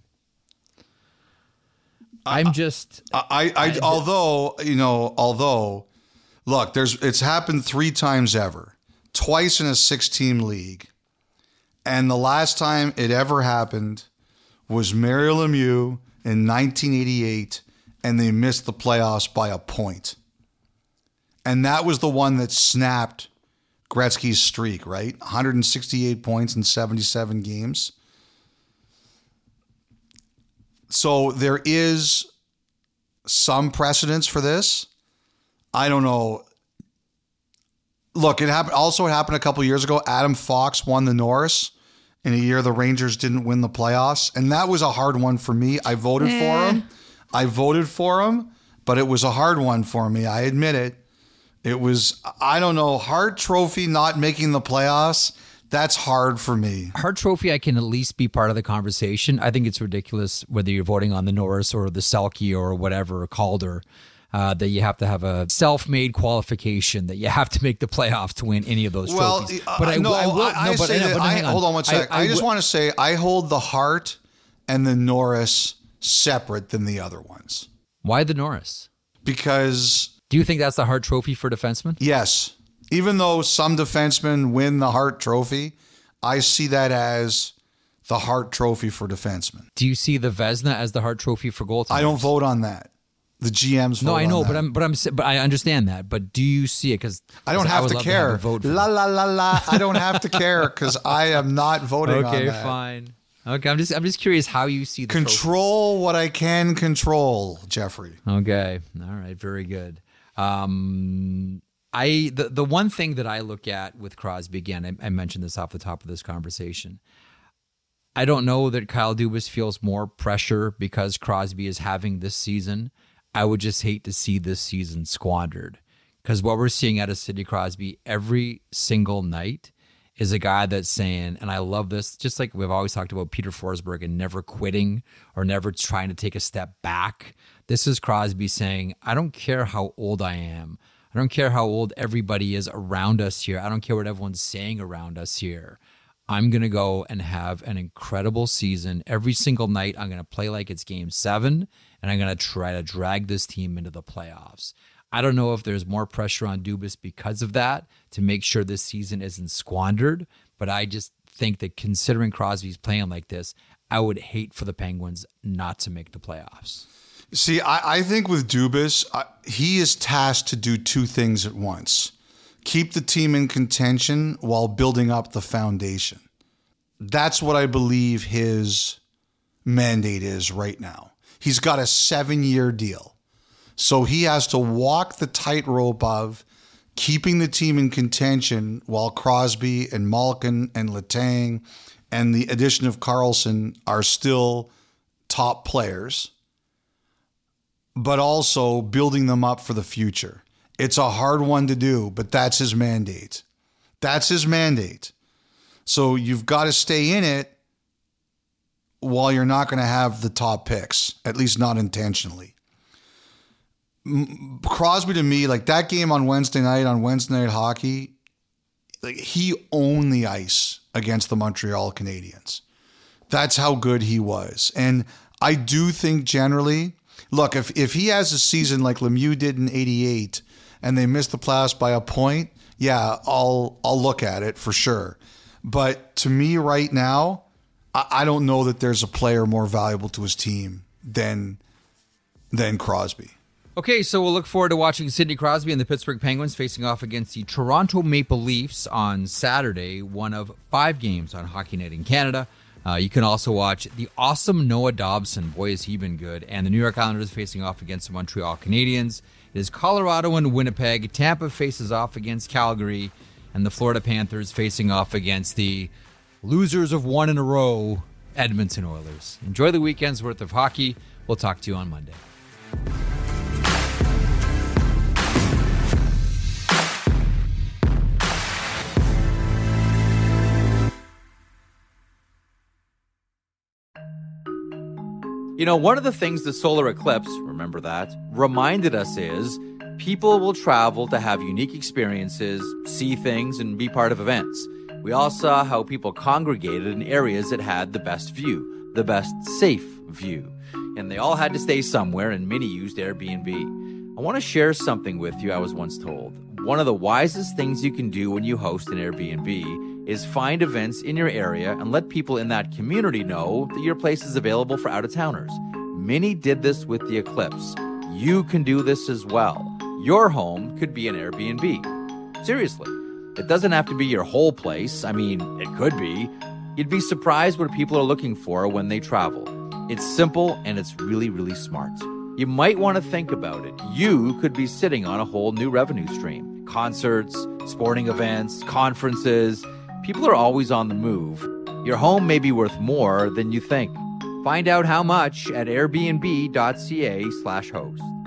I'm just. I, I, I although you know, although, look, there's it's happened three times ever, twice in a six-team league, and the last time it ever happened was Mario Lemieux in nineteen eighty-eight, and they missed the playoffs by a point, and that was the one that snapped Gretzky's streak, right? one hundred sixty-eight points in seventy-seven games. So there is some precedence for this. I don't know. Look, it happened. Also, it happened a couple years ago. Adam Fox won the Norris in a year the Rangers didn't win the playoffs, and that was a hard one for me. I voted Eh. for him. I voted for him, but it was a hard one for me. I admit it. It was, I don't know, Hart Trophy not making the playoffs. That's hard for me. Hart Trophy, I can at least be part of the conversation. I think it's ridiculous whether you're voting on the Norris or the Selke or whatever, or Calder. uh, that you have to have a self-made qualification that you have to make the playoffs to win any of those Well, trophies. uh, But I, no, I will. I, I no, but, say no, that, but I, hang on. hold on one sec. I, I, I just will- want to say I hold the Hart and the Norris separate than the other ones Why the Norris? because Do you think that's the Hart Trophy for defensemen? yes, even though some defensemen win the Hart Trophy, I see that as the Hart Trophy for defensemen. Do you see the Vezina as the Hart Trophy for goaltenders? I don't vote on that. The G Ms vote No, I know, on but that. I'm, but I'm, but I understand that. But do you see it? Because I don't have would to love care. have a vote for la that. la la la. I don't have to care because I am not voting on Okay, that. fine. Okay, I'm just, I'm just curious how you see the trophy. Control what I can control, Jeffrey. Okay. All right. Very good. Um, I the the one thing that I look at with Crosby, again, I, I mentioned this off the top of this conversation. I don't know that Kyle Dubas feels more pressure because Crosby is having this season. I would just hate to see this season squandered, because what we're seeing out of Sidney Crosby every single night is a guy that's saying, and I love this, just like we've always talked about Peter Forsberg and never quitting or never trying to take a step back. This is Crosby saying, I don't care how old I am. I don't care how old everybody is around us here. I don't care what everyone's saying around us here. I'm going to go and have an incredible season. Every single night, I'm going to play like it's game seven, and I'm going to try to drag this team into the playoffs. I don't know if there's more pressure on Dubas because of that to make sure this season isn't squandered, but I just think that considering Crosby's playing like this, I would hate for the Penguins not to make the playoffs. See, I, I think with Dubas, uh, he is tasked to do two things at once. Keep the team in contention while building up the foundation. That's what I believe his mandate is right now. He's got a seven-year deal. So he has to walk the tightrope of keeping the team in contention while Crosby and Malkin and Letang and the addition of Carlson are still top players, but also building them up for the future. It's a hard one to do, but that's his mandate. That's his mandate. So you've got to stay in it while you're not going to have the top picks, at least not intentionally. Crosby, to me, like that game on Wednesday night, on Wednesday Night Hockey, like he owned the ice against the Montreal Canadiens. That's how good he was. And I do think generally, look, if, if he has a season like Lemieux did in eighty-eight and they missed the playoffs by a point, yeah, I'll I'll look at it for sure. But to me right now, I, I don't know that there's a player more valuable to his team than than Crosby. Okay, so we'll look forward to watching Sidney Crosby and the Pittsburgh Penguins facing off against the Toronto Maple Leafs on Saturday, one of five games on Hockey Night in Canada. Uh, you can also watch the awesome Noah Dobson, boy has he been good, and the New York Islanders facing off against the Montreal Canadiens. It is Colorado and Winnipeg. Tampa faces off against Calgary, and the Florida Panthers facing off against the losers of one in a row, Edmonton Oilers. Enjoy the weekend's worth of hockey. We'll talk to you on Monday. You know, one of the things the solar eclipse, remember that, reminded us is people will travel to have unique experiences, see things, and be part of events. We all saw how people congregated in areas that had the best view, the best safe view. And they all had to stay somewhere, and many used Airbnb. I want to share something with you I was once told. One of the wisest things you can do when you host an Airbnb is find events in your area and let people in that community know that your place is available for out-of-towners. Many did this with the eclipse. You can do this as well. Your home could be an Airbnb. Seriously. It doesn't have to be your whole place. I mean, it could be. You'd be surprised what people are looking for when they travel. It's simple and it's really, really smart. You might want to think about it. You could be sitting on a whole new revenue stream. Concerts, sporting events, conferences. People are always on the move. Your home may be worth more than you think. Find out how much at airbnb.ca slash host.